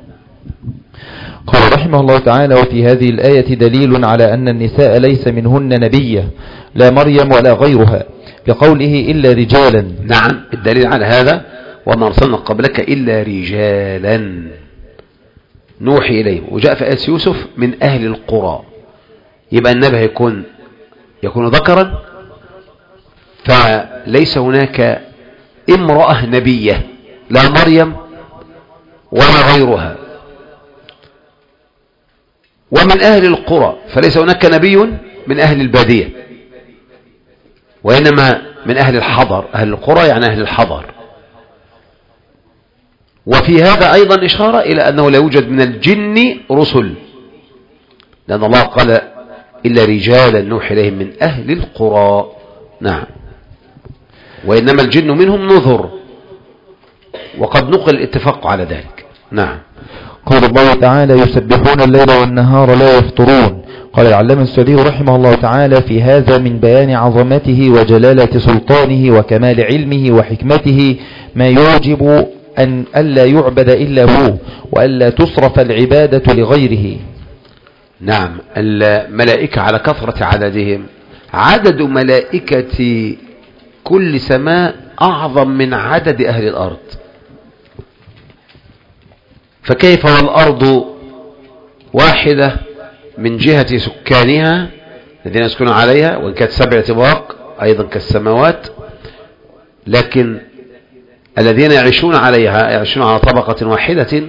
قال رحمه الله تعالى: وفي هذه الآية دليل على أن النساء ليس منهن نبية، لا مريم ولا غيرها، لقوله إلا رجالا. نعم، الدليل على هذا: وما أرسلنا قبلك إلا رجالا نوحي إليهم. وجاء في آية يوسف من أهل القرى، يبقى النبي يكون يكون ذكرا، فليس هناك امرأة نبية، لا مريم ولا غيرها. ومن أهل القرى، فليس هناك نبي من أهل البادية، وإنما من أهل الحضر. أهل القرى يعني أهل الحضر. وفي هذا أيضا إشارة إلى أنه لا يوجد من الجن رسل، لأن الله قال: إلا رجالا نوحي إليهم من أهل القرى. نعم. وإنما الجن منهم نذر، وقد نقل الاتفاق على ذلك. نعم. قال الله تعالى: يسبحون الليل والنهار لا يفترون. قال العلامة السعدي رحمه الله تعالى: في هذا من بيان عظمته وجلالة سلطانه وكمال علمه وحكمته ما يوجب أن ألا يعبد إلا هو، وألا تصرف العبادة لغيره. نعم. الملائكة على كثرة عددهم، عدد ملائكة كل سماء أعظم من عدد أهل الأرض، فكيف والأرض واحدة من جهة سكانها الذين يسكنون عليها، وإن كانت سبع طباق أيضا كالسماوات، لكن الذين يعيشون عليها يعيشون على طبقة واحدة.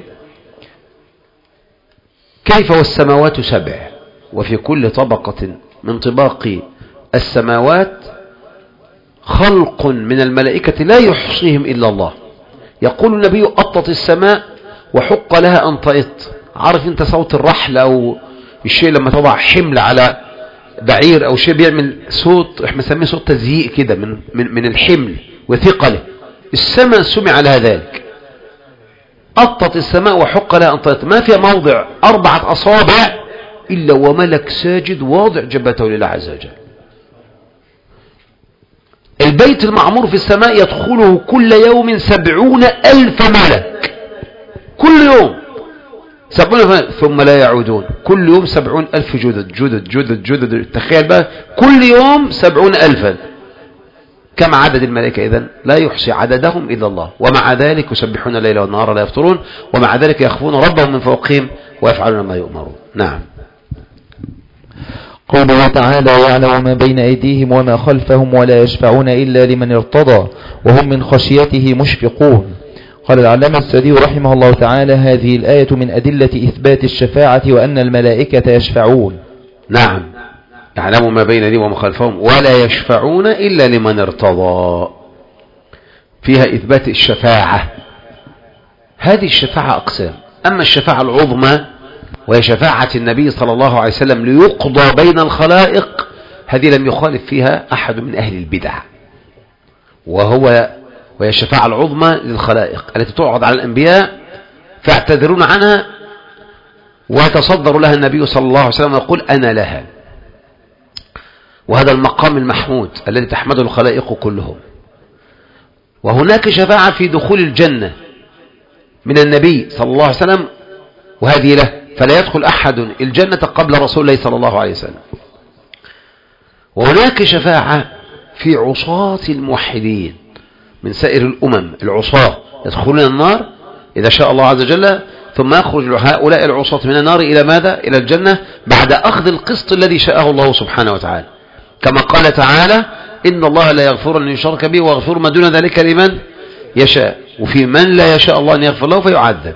كيف والسماوات سبع، وفي كل طبقة من طباق السماوات خلق من الملائكة لا يحصيهم إلا الله. يقول النبي: أطت السماء وحق لها أن تئط. عارف انت صوت الرحل أو الشيء لما تضع حمل على بعير أو شيء بيعمل صوت، احنا نسميه صوت تزييق كده من, من, من الحمل وثقله. السماء سمع لها ذلك. أطت السماء وحق لها أن تئط، ما في موضع أربعة أصابع إلا وملك ساجد واضع جبهته لله عز وجل. البيت المعمور في السماء يدخله كل يوم سبعون ألف ملك، كل يوم سبعون ألف، ثم لا يعودون. كل يوم سبعون ألف جدد جدد جدد جدد. تخيل بقى كل يوم سبعون ألفا. كم عدد الملائكة إذن؟ لا يحصي عددهم إلا الله. ومع ذلك يسبحون الليل والنهار لا يفترون، ومع ذلك يخافون ربهم من فوقهم ويفعلون ما يؤمرون. نعم. قوله تعالى: يعلم ما بين أيديهم وما خلفهم ولا يشفعون إلا لمن ارتضى وهم من خشيته مشفقون. قال العلامة السعدي رحمه الله تعالى: هذه الآية من أدلة إثبات الشفاعة وأن الملائكة يشفعون. نعم، يعلم ما بين لي وما خلفهم ولا يشفعون إلا لمن ارتضى، فيها إثبات الشفاعة. هذه الشفاعة أقسام، أما الشفاعة العظمى وهي شفاعة النبي صلى الله عليه وسلم ليقضى بين الخلائق، هذه لم يخالف فيها أحد من أهل البدع، وهو وهي الشفاعة العظمى للخلائق التي تعرض على الأنبياء فاعتذرون عنها ويتصدر لها النبي صلى الله عليه وسلم ويقول أنا لها، وهذا المقام المحمود الذي تحمده الخلائق كلهم. وهناك شفاعة في دخول الجنة من النبي صلى الله عليه وسلم، وهذه له، فلا يدخل أحد الجنة قبل رسول الله صلى الله عليه وسلم. وهناك شفاعة في عصاة الموحدين من سائر الأمم، العصاة يدخلون النار إذا شاء الله عز وجل، ثم يخرج هؤلاء العصاة من النار إلى ماذا؟ إلى الجنة بعد أخذ القسط الذي شاءه الله سبحانه وتعالى، كما قال تعالى: إن الله لا يغفر أن يشرك به ويغفر ما دون ذلك لمن يشاء، وفي من لا يشاء الله أن يغفر له فيعذب.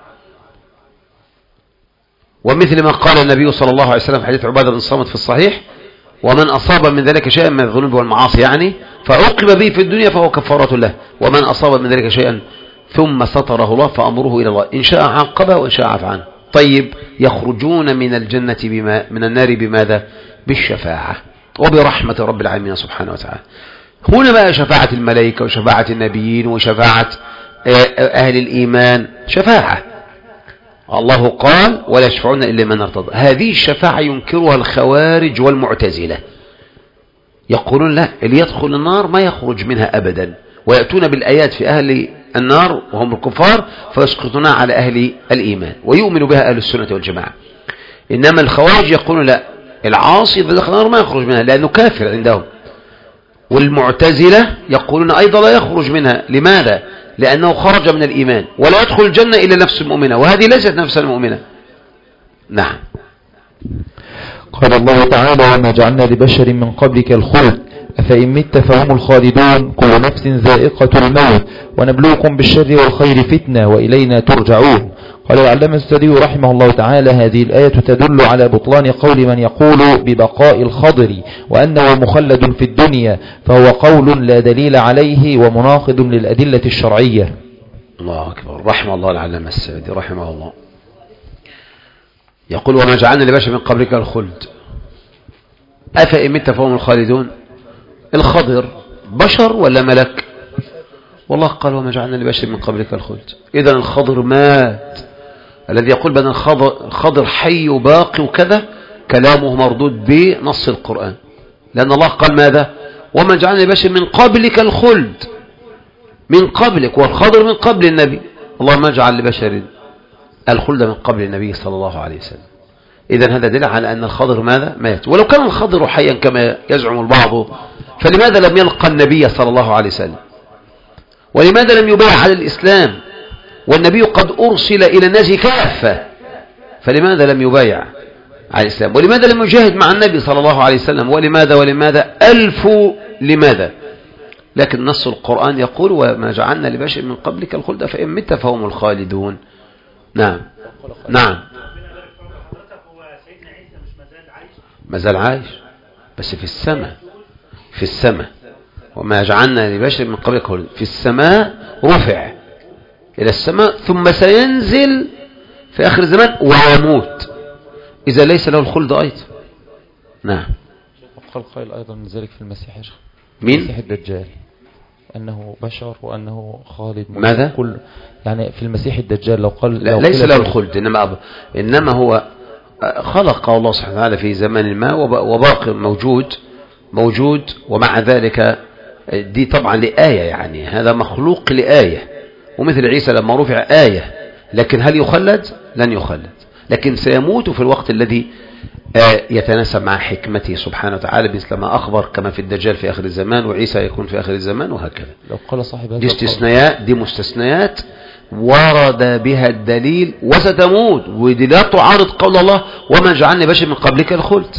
ومثل ما قال النبي صلى الله عليه وسلم في حديث عبادة بن الصامت في الصحيح: ومن أصاب من ذلك شيئا من الذنوب والمعاصي يعني فعوقب به في الدنيا فهو كفارة له، ومن أصاب من ذلك شيئا ثم ستره الله فأمره إلى الله، إن شاء عاقبه وإن شاء عفى عنه. طيب، يخرجون من الجنة بما من النار بماذا؟ بالشفاعة وبرحمة رب العالمين سبحانه وتعالى. هنا بقى شفاعة الملائكة وشفاعة النبيين وشفاعة أهل الإيمان، شفاعة الله قال: ولا يشفعون إلا من ارتضى. هذه الشفاعة ينكرها الخوارج والمعتزلة، يقولون لا، اللي يدخل النار ما يخرج منها أبدا، ويأتون بالآيات في أهل النار وهم الكفار فيسقطونها على أهل الإيمان ويؤمن بها أهل السنة والجماعة. إنما الخوارج يقولون لا، العاصي إذا دخل النار ما يخرج منها لأنه كافر عندهم. والمعتزلة يقولون أيضا لا يخرج منها، لماذا؟ لأنه خرج من الإيمان، ولا يدخل الجنة إلا نفس مؤمنة، وهذه ليست نفس المؤمنة. نعم. قال الله تعالى: وما جعلنا لبشر من قبلك الخلد أفإن مت فهم الخالدون كل نفس ذائقة الموت ونبلوكم بالشر والخير فتنة وإلينا ترجعون. قال العلامة السعدي رحمه الله تعالى: هذه الآية تدل على بطلان قول من يقول ببقاء الخضر وأنه مخلد في الدنيا، فهو قول لا دليل عليه ومناقض للأدلة الشرعية. الله أكبر. رحمه الله العلامة السعدي رحمه الله، يقول: وما جعلنا لبشر من قبلك الخلد أفإن مت فهم الخالدون. الخضر بشر ولا ملك؟ والله قال: وما جعلنا لبشر من قبلك الخلد. إذا الخضر مات. الذي يقول بأن الخضر حي وباقي وكذا كلامه مردود بنص القرآن، لأن الله قال ماذا؟ وما جعلنا لبشر من قبلك الخلد، من قبلك، والخضر من قبل النبي. الله ما جعل لبشر الخلد من قبل النبي صلى الله عليه وسلم. إذن هذا دليل على أن الخضر ماذا؟ مات. ولو كان الخضر حيا كما يزعم البعض فلماذا لم يلقى النبي صلى الله عليه وسلم؟ ولماذا لم يبايع على الإسلام والنبي قد أرسل إلى الناس كافة؟ فلماذا لم يبايع على الإسلام؟ ولماذا لم يجاهد مع النبي صلى الله عليه وسلم؟ ولماذا ولماذا ألف لماذا؟ لكن نص القرآن يقول: وما جعلنا لبشر من قبلك الخلد فإن مت فهم الخالدون. نعم نعم. ما زال عايش بس في السماء، في السماء. وما جعلنا لبشر من قبلك الخلد، في السماء رفع إلى السماء ثم سينزل في آخر الزمان ويموت، إذا ليس له الخلد أيضا. نعم. وقال قائل أيضا من ذلك في المسيح، مين؟ المسيح الدجال، أنه بشر وأنه خالد. ماذا؟ كل يعني في المسيح الدجال لو قال لا، لو ليس له الخلد، إنما أب... إنما هو خلق الله سبحانه وتعالى في زمان ما وباقي موجود موجود ومع ذلك دي طبعا لآية، يعني هذا مخلوق لآية، ومثل عيسى لما رفع آية، لكن هل يخلد؟ لن يخلد، لكن سيموت في الوقت الذي يتناسب مع حكمته سبحانه وتعالى، مثل ما أخبر كما في الدجال في آخر الزمان وعيسى يكون في آخر الزمان وهكذا. لو قال صاحب هذا دي استثناءات، دي مستثنيات ورد بها الدليل، وستموت، ودي لا تعارض قول الله: وما جعلني بشر من قبلك الخلد.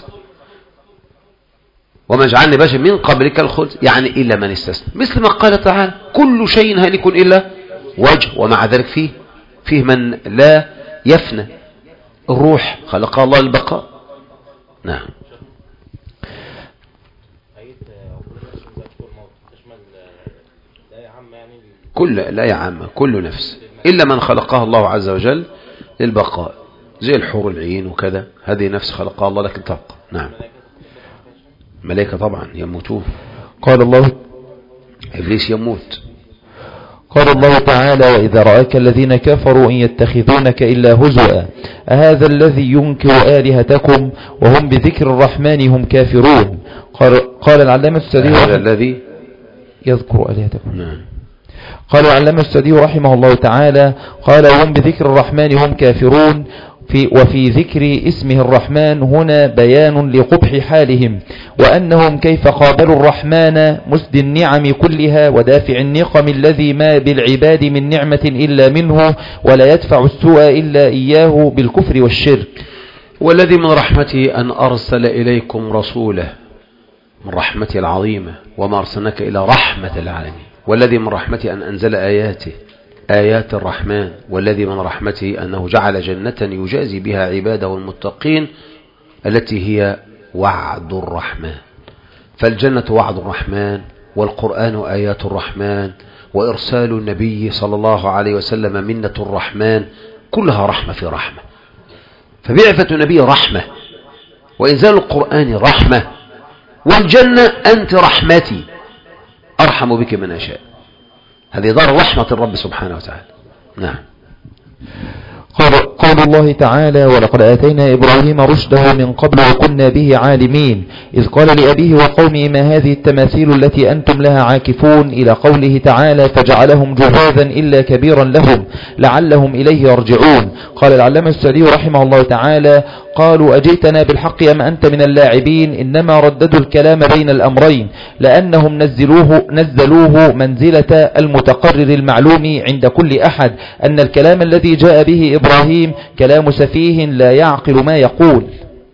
وما جعلني بشر من قبلك الخلد يعني إلا من استثنى، مثل ما قال تعالى: كل شيء هالك إلا وجه، ومع ذلك فيه فيه من لا يفنى. الروح خلقها الله للبقاء. نعم. كل لا يا عامة، كل نفس إلا من خلقها الله عز وجل للبقاء، زي الحور العين وكذا، هذه نفس خلقها الله لكن تبقى. نعم. ملائكة طبعا يموتون. قال الله إبليس يموت. قال الله تعالى: وإذا رأك الذين كفروا إن يتخذونك إلا هزؤا أهذا الذي ينكر آلهتكم وهم بذكر الرحمن هم كافرون. قال, قال العلامة السدي هذا الذي يذكر آلهتكم. نعم. قال العلامة السدي رحمه الله تعالى: قال وهم بذكر الرحمن هم كافرون، في وفي ذكر اسمه الرحمن هنا بيان لقبح حالهم، وأنهم كيف قابلوا الرحمن مسدي النعم كلها ودافع النقم الذي ما بالعباد من نعمة إلا منه ولا يدفع السوء إلا إياه بالكفر والشرك. والذي من رحمته أن أرسل إليكم رسوله، من رحمته العظيمة، وما أرسلناك إلى رحمة العالمين. والذي من رحمته أن أنزل آياته، آيات الرحمن. والذي من رحمته أنه جعل جنة يجازي بها عباده المتقين التي هي وعد الرحمن. فالجنة وعد الرحمن، والقرآن آيات الرحمن، وإرسال النبي صلى الله عليه وسلم منة الرحمن، كلها رحمة في رحمة. فبعثة النبي رحمة، وإنزال القرآن رحمة، والجنة أنت رحمتي أرحم بك من أشاء. هذه دار رحمة الرب سبحانه وتعالى. نعم. قال الله تعالى: ولقد آتينا إبراهيم رشده من قبل وكنا به عالمين، إذ قال لأبيه وقومه ما هذه التماثيل التي أنتم لها عاكفون، إلى قوله تعالى: فجعلهم جذاذا إلا كبيرا لهم لعلهم إليه يرجعون. قال العلامة السدي رحمه الله تعالى: قالوا أجئتنا بالحق أم أنت من اللاعبين؟ إنما رددوا الكلام بين الأمرين، لأنهم نزلوه, نزلوه منزلة المتقرر المعلوم عند كل أحد، أن الكلام الذي جاء به إبراهيم كلام سفيه لا يعقل ما يقول.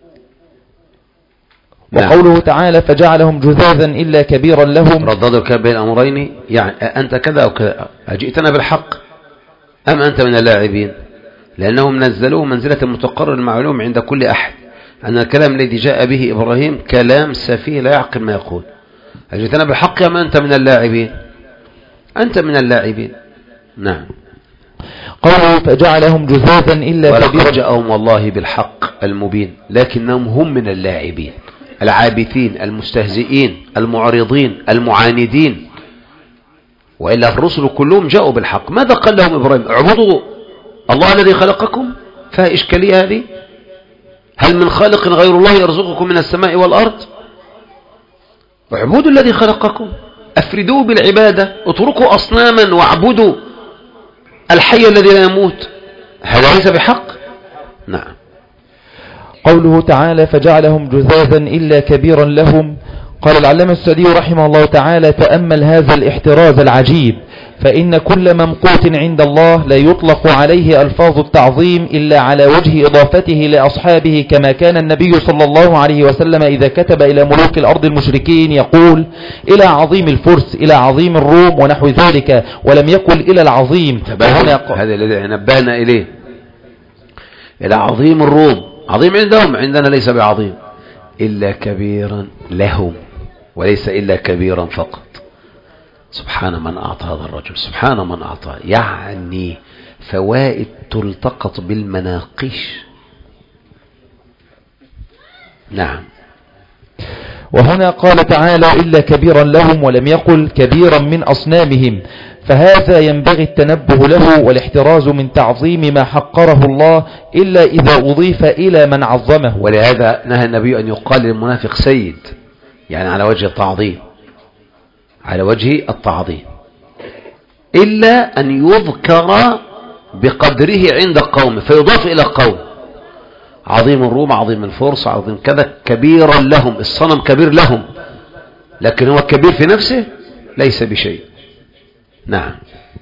وقوله تعالى: فجعلهم جذاذا إلا كبيرا لهم، رددوا الكلام بين الأمرين، يعني أنت كذا أو كذا، أجئتنا بالحق أم أنت من اللاعبين؟ لأنهم نزلوه منزلة المتقرر المعلوم عند كل أحد، أن الكلام الذي جاء به إبراهيم كلام سفيه لا يعقل ما يقول. أجئتنا بالحق أم أنت من اللاعبين؟ أنت من اللاعبين. نعم. قالوا فجعلهم جذاذا إلا كبيرا. ولقد جاءهم والله بالحق المبين، لكنهم هم من اللاعبين، العابثين، المستهزئين، المعرضين، المعاندين. وإلا الرسل كلهم جاءوا بالحق. ماذا قال لهم إبراهيم؟ اعبدوا الله الذي خلقكم. فيها إشكالية هذه؟ هل من خالق غير الله يرزقكم من السماء والأرض؟ اعبدوا الذي خلقكم، أفردوا بالعبادة، اتركوا أصناما واعبدوا الحي الذي لا يموت. هذا ليس بحق. نعم. قوله تعالى: فجعلهم جذاذا إلا كبيرا لهم. قال العلامة السدي رحمه الله تعالى: تأمل هذا الاحتراز العجيب، فإن كل ممقوت عند الله لا يطلق عليه ألفاظ التعظيم إلا على وجه إضافته لأصحابه، كما كان النبي صلى الله عليه وسلم إذا كتب إلى ملوك الأرض المشركين يقول: إلى عظيم الفرس، إلى عظيم الروم، ونحو ذلك، ولم يقل إلى العظيم. هذا الذي نبهنا إليه، إلى عظيم الروم. عظيم عندهم، عندنا ليس بعظيم، إلا كبيرا لهم، وليس إلا كبيرا فقط. سبحان من أعطى هذا الرجل، سبحان من أعطى. يعني فوائد تلتقط بالمناقيش. نعم. وهنا قال تعالى: إلا كبيرا لهم، ولم يقل كبيرا من أصنامهم، فهذا ينبغي التنبه له والاحتراز من تعظيم ما حقره الله إلا إذا أضيف إلى من عظمه. ولهذا نهى النبي أن يقال للمنافق سيد، يعني على وجه التعظيم، على وجه التعظيم، إلا أن يذكر بقدره عند قوم فيضاف إلى قوم. عظيم الروم، عظيم الفرس، عظيم كذا، كبيرا لهم، الصنم كبير لهم، لكن هو كبير في نفسه ليس بشيء. نعم.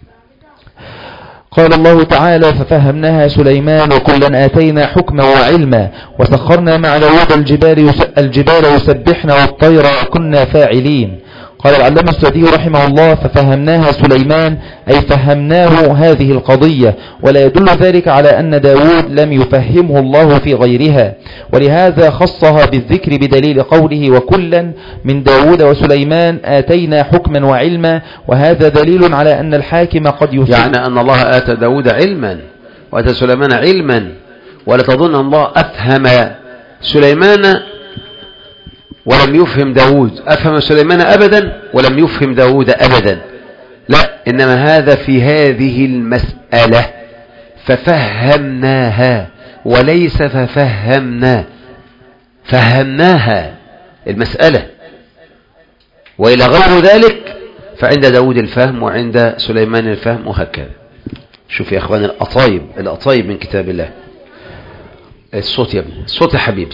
قال الله تعالى: ففهمناها سليمان وكلا آتينا حكما وعلما وسخرنا مع داود الجبال الجبال يسبحن والطير وكنا فاعلين. قال العلامة السعدي رحمه الله: ففهمناها سليمان، أي فهمناه هذه القضية، ولا يدل ذلك على أن داود لم يفهمه الله في غيرها، ولهذا خصها بالذكر بدليل قوله: وكلا من داود وسليمان آتينا حكما وعلما، وهذا دليل على أن الحاكم قد يفهم. يعني أن الله آتى داود علما وآتى سليمان علما، ولا تظن أن الله أفهم سليمان ولم يفهم داود، أفهم سليمان أبدا ولم يفهم داود أبدا، لا، إنما هذا في هذه المسألة ففهمناها وليس ففهمنا، فهمناها المسألة، وإلى غير ذلك فعند داود الفهم وعند سليمان الفهم، وهكذا. شوف يا أخوان الأطايب الأطايب من كتاب الله. الصوت يا ابني، الصوت يا حبيبي.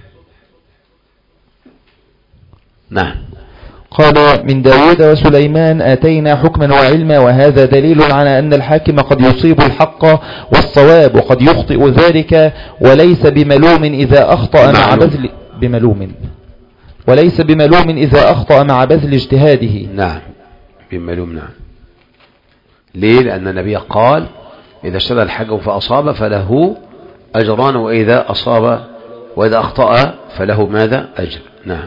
نعم. قال: من داود وسليمان آتينا حكما وعلما، وهذا دليل على أن الحاكم قد يصيب الحق والصواب، وقد يخطئ ذلك، وليس بملوم إذا أخطأ مع بذل بملوم وليس بملوم إذا أخطأ مع بذل اجتهاده. نعم بملوم. نعم. ليه؟ لأن النبي قال: إذا اشتبه الحاكم فأصاب فله أجران، وإذا أصاب وإذا أخطأ فله ماذا؟ أجر. نعم.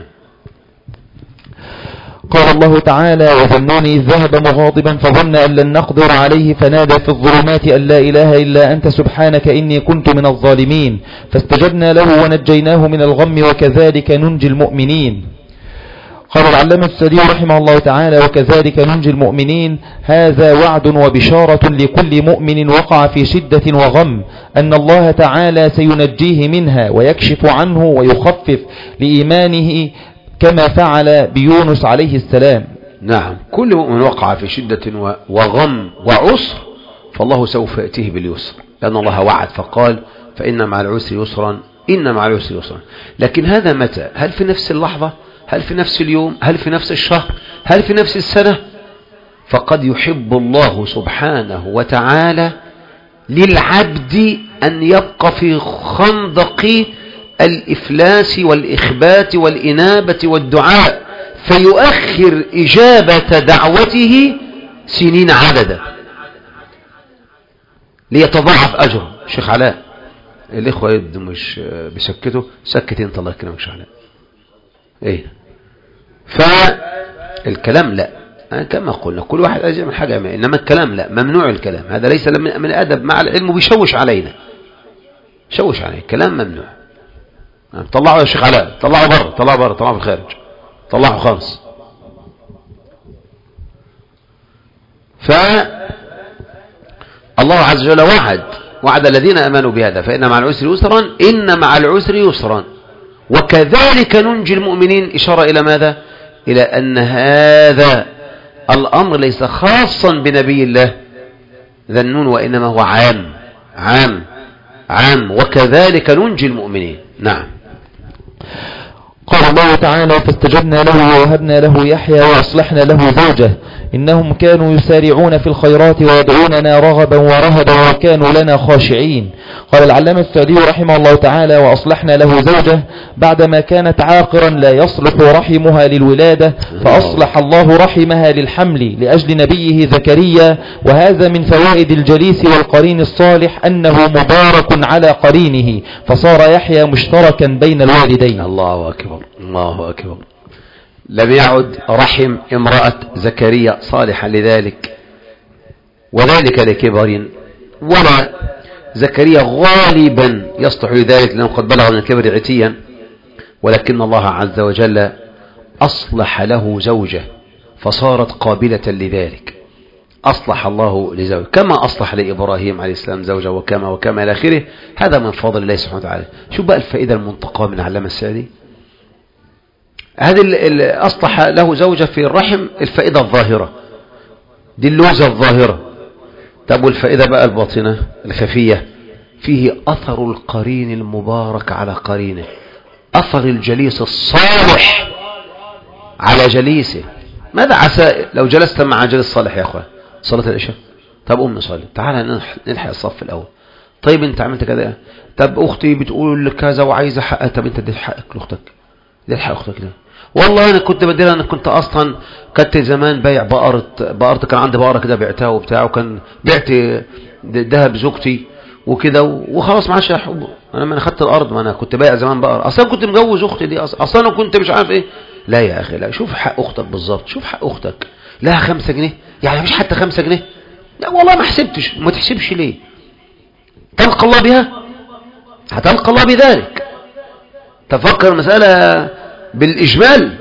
قال الله تعالى: وظنون إذ ذهب مغاضبا فظن أن لن نقدر عليه فنادى في الظلمات أن لا إله إلا أنت سبحانك إني كنت من الظالمين، فاستجبنا له ونجيناه من الغم وكذلك ننجي المؤمنين. قال العلامة السعدي رحمه الله تعالى: وكذلك ننجي المؤمنين، هذا وعد وبشارة لكل مؤمن وقع في شدة وغم أن الله تعالى سينجيه منها ويكشف عنه ويخفف لإيمانه، كما فعل بيونس عليه السلام. نعم، كل مؤمن وقع في شدة وغم وعسر فالله سوف يأتيه باليسر، لأن الله وعد فقال: فإن مع العسر يسرا، إن مع العسر يسرا. لكن هذا متى؟ هل في نفس اللحظة؟ هل في نفس اليوم؟ هل في نفس الشهر؟ هل في نفس السنة؟ فقد يحب الله سبحانه وتعالى للعبد أن يبقى في خندق الإفلاس والإخبات والإنابة والدعاء، فيؤخر إجابة دعوته سنين عددا ليتضاعف أجره. شيخ علاء، الإخوة يبدو مش بسكته، سكت انت الله يكرمك شيخ علاء. ايه فالكلام لا، كما قلنا كل واحد أجل من حاجة ما، إنما الكلام لا، ممنوع الكلام، هذا ليس من الأدب مع العلم، وبيشوش علينا، شوش علينا، الكلام ممنوع. طلعوا يا شيخ علاء، طلعوا بره، طلعوا بره، طلعوا في الخارج، طلعوا خالص. فالله عز وجل وعد وعد الذين امنوا بهذا، فإن مع العسر يسرا، إن مع العسر يسرا، وكذلك ننجي المؤمنين. إشارة إلى ماذا؟ إلى أن هذا الأمر ليس خاصا بنبي الله ذا النون، وإنما هو عام عام عام، وكذلك ننجي المؤمنين. نعم. قال الله تعالى: فاستجبنا له ووهبنا له يحيى وأصلحنا له زوجه إنهم كانوا يسارعون في الخيرات ويدعوننا رغبا ورهبا وكانوا لنا خاشعين. قال العلامة السعدي رحمه الله تعالى: وأصلحنا له زوجه بعدما كانت عاقرا لا يصلح رحمها للولادة، فأصلح الله رحمها للحمل لأجل نبيه زكريا. وهذا من فوائد الجليس والقرين الصالح أنه مبارك على قرينه، فصار يحيى مشتركا بين الوالدين. الله أكبر، الله أكبر. لم يعد رحم امرأة زكريا صالحا لذلك، وذلك لكبر، ولا زكريا غالبا يصلح لذلك لأنه قد بلغ من الكبر عتيا، ولكن الله عز وجل أصلح له زوجة فصارت قابلة لذلك. أصلح الله لزوجه كما أصلح لإبراهيم عليه السلام زوجه، وكما وكما إلى آخره. هذا من فضل الله سبحانه وتعالى. شوف بقى الفائدة المنتقاة من علامة السعدي، هذه اللي أصلح له زوجة في الرحم، الفائدة الظاهرة دي، اللوزة الظاهرة. طب والفائدة بقى الباطنة الخفية، فيه أثر القرين المبارك على قرينه، أثر الجليس الصالح على جليسه. ماذا عسى لو جلست مع جليس صالح يا أخوان؟ صلاة العشاء، طب أم صلي، تعالى نلحق الصف الأول. طيب أنت عملت كذا، طب أختي بتقول كذا وعايزة حقها، طب أنت اديت حقك لأختك، ليه الحق اختك ليه؟ والله انا كنت بدير، انا كنت اصلا كنت زمان بايع بقرة بقرة كان عندي بقرة كده بعتها وبتاع، وكان بعت ذهب زوجتي وكده وخلاص ما عادش احبه. انا ما انا خدت الارض، ما انا كنت بايع زمان بقرة، اصلا كنت مجوز اختي دي، اصلا انا كنت مش عارف ايه. لا يا اخي لا، شوف حق اختك بالظبط، شوف حق اختك لها خمسة جنيه يعني، مفيش حتى خمسة جنيه. لا والله ما حسبتش، ما تحسبش ليه؟ تلقى الله بها، هتلقى الله بذلك. تفكر المسألة بالإجمال.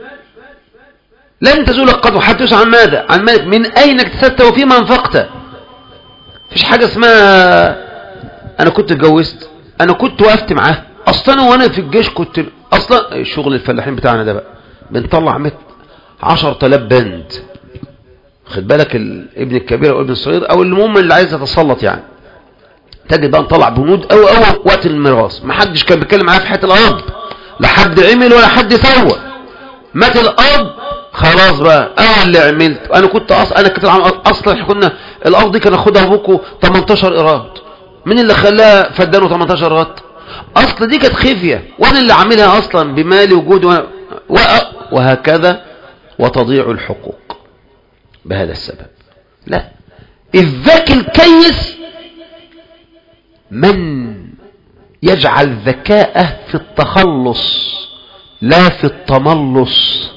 لن تزول القدر حتى يسأل عن ماذا؟ عن مالك، من أين اكتسبت وفيما انفقت. فيش حاجة اسمها أنا كنت اتجوزت، أنا كنت وقفت معاه أصلا، وأنا في الجيش كنت أصلا. الشغل الفلاحين بتاعنا ده بقى بنطلع مت عشر تلاف بند، خد بالك الابن الكبير أو الابن الصغير أو المهم اللي عايز يتسلط يعني، تجد بقى نطلع بنود أو أو وقت الميراث ما حدش كان بيتكلم معاه في حياة الأرض، لا حد عمل ولا حد سوى. مات الأرض خلاص بقى أنا اللي عملت. أنا كنت أصلا أنا كنت أصلا احنا كنا الأرض دي كان أخدها أبوكوا تمنتاشر إيراد. مين اللي خلاها فدانه تمنتاشر إيراد؟ أصل دي كانت خفية وأنا اللي عاملها أصلا بمالي وجودي و... وهكذا، وتضيع الحقوق بهذا السبب. لا، الذكي الكيس من يجعل ذكاءه في التخلص لا في التملص.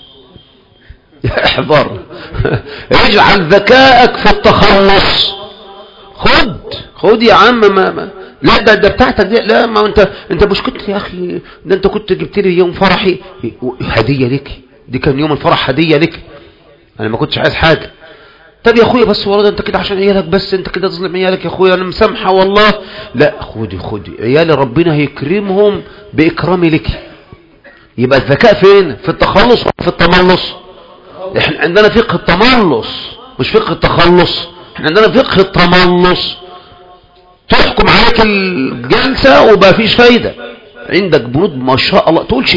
احذر يجعل ذكاءك في التخلص. خد خد يا عم، ما, ما لا ده ده بتاعتك دي، لا ما انت انت مش كنت يا اخي، ده انت كنت جبت لي يوم فرحي هديه لك، دي كان يوم الفرح هديه لك، انا ما كنتش عايز حاجه. طب يا اخويا بس والله انت كده عشان عيالك بس، انت كده تظلم عيالك يا اخويا، انا مسامحه والله. لا خدي خدي عيالي ربنا هيكرمهم باكرامي لك. يبقى الذكاء فين؟ في التخلص وفي التملص. احنا عندنا فقه التملص مش فقه التخلص، احنا عندنا فقه التملص. تحكم عليك الجلسة وما فيش فايدة، عندك بنود ما شاء الله، تقولش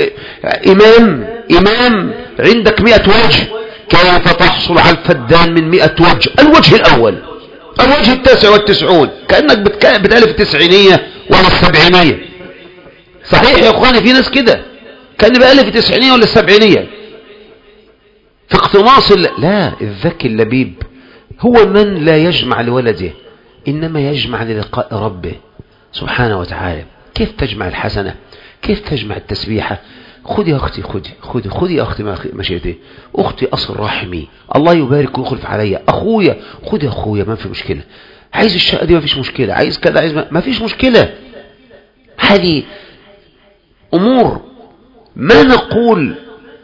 امام امام عندك مئة وجه، كيف تحصل على الفدان من مئة وجه؟ الوجه الاول، الوجه التاسع والتسعون، كأنك بتألف التسعينية ولا السبعينية. صحيح يا اخواني في ناس كده كأني بألف التسعينية ولا السبعينية في اقتناص. لا، الذكي اللبيب هو من لا يجمع لولده إنما يجمع للقاء ربه سبحانه وتعالى. كيف تجمع الحسنة؟ كيف تجمع التسبيحة؟ خذي يا أختي، خذي خذي خذي يا أختي مشيتي، أختي أصل رحمي الله يبارك ويخلف علي، أخويا خذي يا أخويا ما في مشكلة، عايز الشقة دي ما فيش مشكلة، عايز كذا عايز ما, ما فيش مشكلة. هذه أمور ما نقول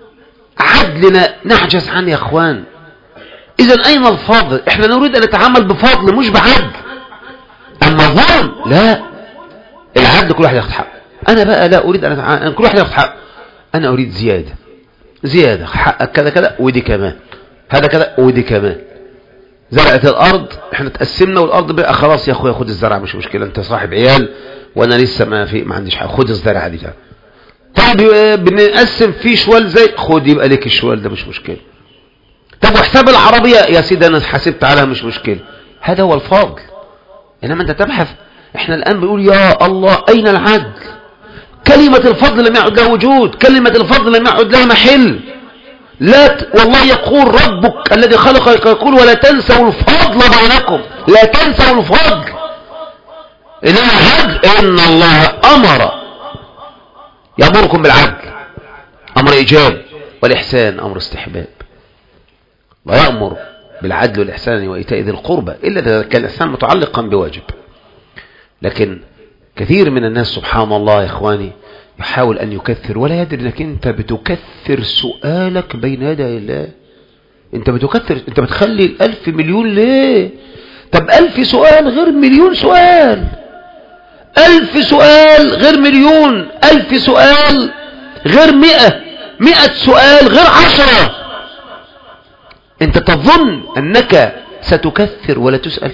عدلنا نعجز عنه يا أخوان. إذن أين الفضل؟ إحنا نريد أن نتعامل بفضل مش بعدل. أما الظلم لا، العدل كل واحد ياخد حقه. أنا بقى لا أريد أن أتعامل كل واحد ياخد حقه، أنا أريد زيادة زيادة، حقك كذا كذا ودي كمان، هذا كذا ودي كمان. زرعت الأرض إحنا تقسمنا والأرض بقى خلاص يا أخويا خد الزرع مش مشكلة، أنت صاحب عيال وأنا لسه ما في ما عنديش حاجة، خد الزرع دي. طب بنقسم فيه شوال زي خد يبقى لك الشوال ده مش مشكلة. طب وحساب العربية يا سيدي أنا حسبت عليها مش مشكلة. هذا هو الفضل. إنما أنت تبحث، إحنا الآن بنقول يا الله أين العدل؟ كلمة الفضل لم يعد لها وجود، كلمة الفضل لم يعد لها محل. لا ت... والله يقول ربك الذي خلقك يقول ولا تنسوا الفضل بينكم، لا تنسوا الفضل. إنما العدل إن الله أمر يأمركم بالعدل، أمر إيجاب، والإحسان أمر استحباب. ويأمر بالعدل والإحسان وإيتاء ذي القربى إلا إذا كان الإحسان متعلقا بواجب. لكن كثير من الناس سبحان الله يا إخواني يحاول أن يكثر ولا يدري أنك أنت بتكثر سؤالك بين يدي الله. أنت بتكثر، أنت بتخلي الألف مليون ليه؟ طب ألف سؤال غير مليون سؤال، ألف سؤال غير مليون، ألف سؤال غير مئة، مئة سؤال غير عشرة. أنت تظن أنك ستكثر ولا تسأل؟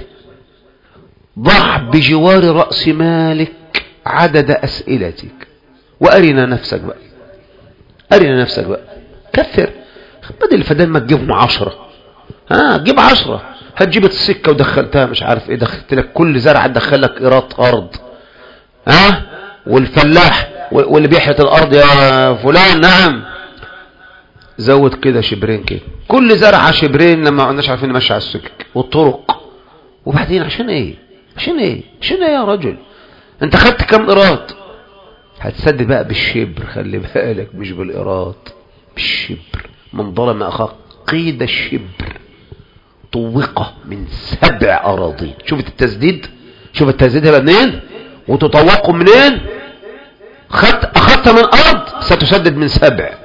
ضع بجوار رأس مالك عدد أسئلتك وأرنا نفسك بقى، أرنا نفسك بقى. كثر، بدل الفدان ما تجيبهم عشرة، ها جيب عشرة. هتجيب السكة ودخلتها مش عارف ايه، دخلت لك كل زرعة تدخل لك قيراط أرض، ها والفلاح واللي بيحرث الارض يا فلان نعم زود كده شبرين كده، كل زرعه شبرين لما قلناش عارفين نمشي على السكك والطرق. وبعدين عشان ايه عشان ايه عشان ايه يا رجل؟ انت خدت كام قيراط؟ هتسدد بقى بالشبر، خلي بالك، مش بالقيراط، بالشبر. من ظلم اخاه قيد الشبر طوقه من سبع اراضين. شوف التسديد، شوف التسديد هيبقى منين وتطوقه منين. خدت اخذت من ارض ستسدد من سبع.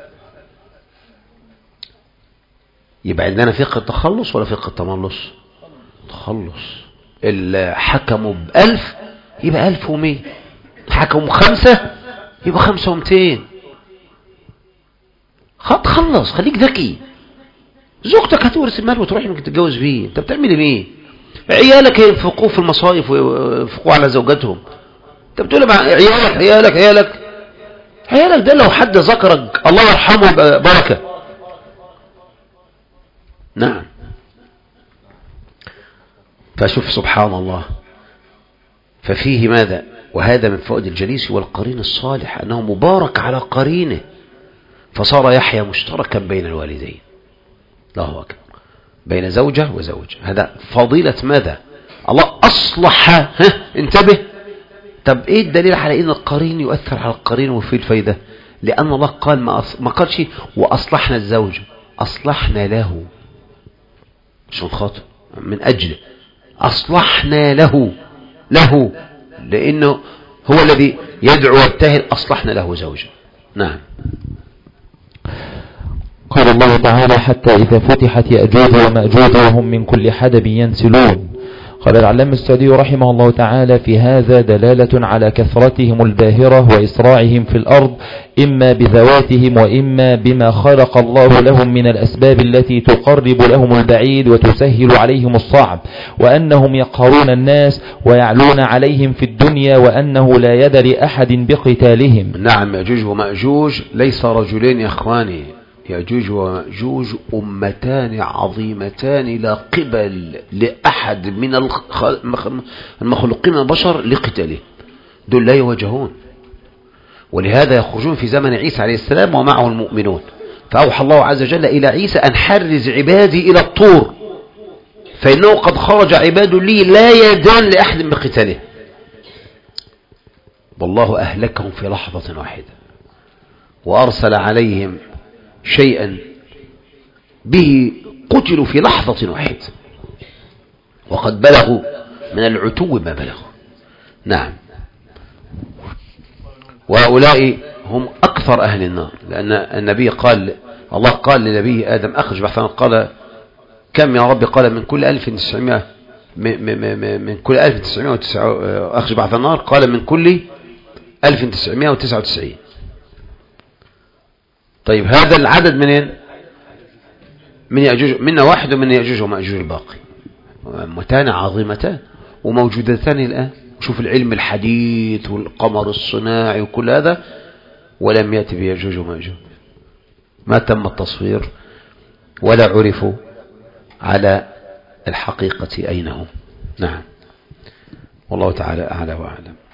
يبقى عندنا فقه التخلص ولا فقه التملص؟ تخلص. اللي حكموا بألف يبقى ألف ومية، حكموا خمسة يبقى خمسة ومتين. خد خلص، خليك ذكي. زوجتك هتورث المال وتروح انك تتجوز بيه، انت بتعمل ايه؟ عيالك ينفقوه في المصايف وينفقوه على زوجاتهم، انت بتقول مع عيالك عيالك عيالك عيالك ده لو حد ذكرك الله يرحمه بركة. نعم. فشوف سبحان الله. ففيه ماذا؟ وهذا من فوائد الجليس والقرين الصالح أنه مبارك على قرينه، فصار يحيى مشتركا بين الوالدين. الله أكبر، بين زوجة وزوج. هذا فضيلة ماذا؟ الله أصلح. ها انتبه. طب ايه الدليل على ان القرين يؤثر على القرين وفيه الفايدة؟ لأن الله قال ما, أص... ما قالش وأصلحنا الزوج، أصلحنا له، عشان خاطر من أجله أصلحنا له له لأنه هو الذي يدعو ويبتهل. أصلحنا له زوجا. نعم. قال الله تعالى حتى إذا فتحت يأجوج ومأجوج وهم من كل حدب ينسلون. قال العلامة السعدي رحمه الله تعالى في هذا دلالة على كثرتهم الباهرة وإسراعهم في الأرض، إما بذواتهم وإما بما خلق الله لهم من الأسباب التي تقرب لهم البعيد وتسهل عليهم الصعب، وأنهم يقهرون الناس ويعلون عليهم في الدنيا، وأنه لا يد لأحد بقتالهم. نعم. يأجوج ومأجوج ليس رجلين يا إخواني، يأجوج ومأجوج أمتان عظيمتان لا قبل لأحد من المخلوقين من البشر لقتاله. دول لا يواجهون، ولهذا يخرجون في زمن عيسى عليه السلام ومعه المؤمنون. فأوحى الله عز وجل إلى عيسى أن حرز عبادي إلى الطور، فإنه قد خرج عباد لي لا يدان لأحد بقتاله. والله أهلكهم في لحظة واحدة، وأرسل عليهم شيئا به قتلوا في لحظة واحدة، وقد بلغوا من العتو ما بلغوا. نعم. وهؤلاء هم أكثر أهل النار، لأن النبي قال، الله قال لنبي آدم أخرج بعثنا، قال كم يا رب؟ قال من كل ألف تسعمائة من كل ألف تسعمائة أخرج بعث النار، قال من كل ألف تسعمائة وتسعة وتسعين. طيب هذا العدد منين؟ من يأجوج، منا واحد ومن يأجوج ومأجوج الباقي. أمتان عظيمتان وموجودتان الآن. شوف العلم الحديث والقمر الصناعي وكل هذا، ولم يأتي بيأجوج ومأجوج، ما تم التصوير ولا عرفوا على الحقيقة أين هم. نعم. والله تعالى أعلى وأعلم.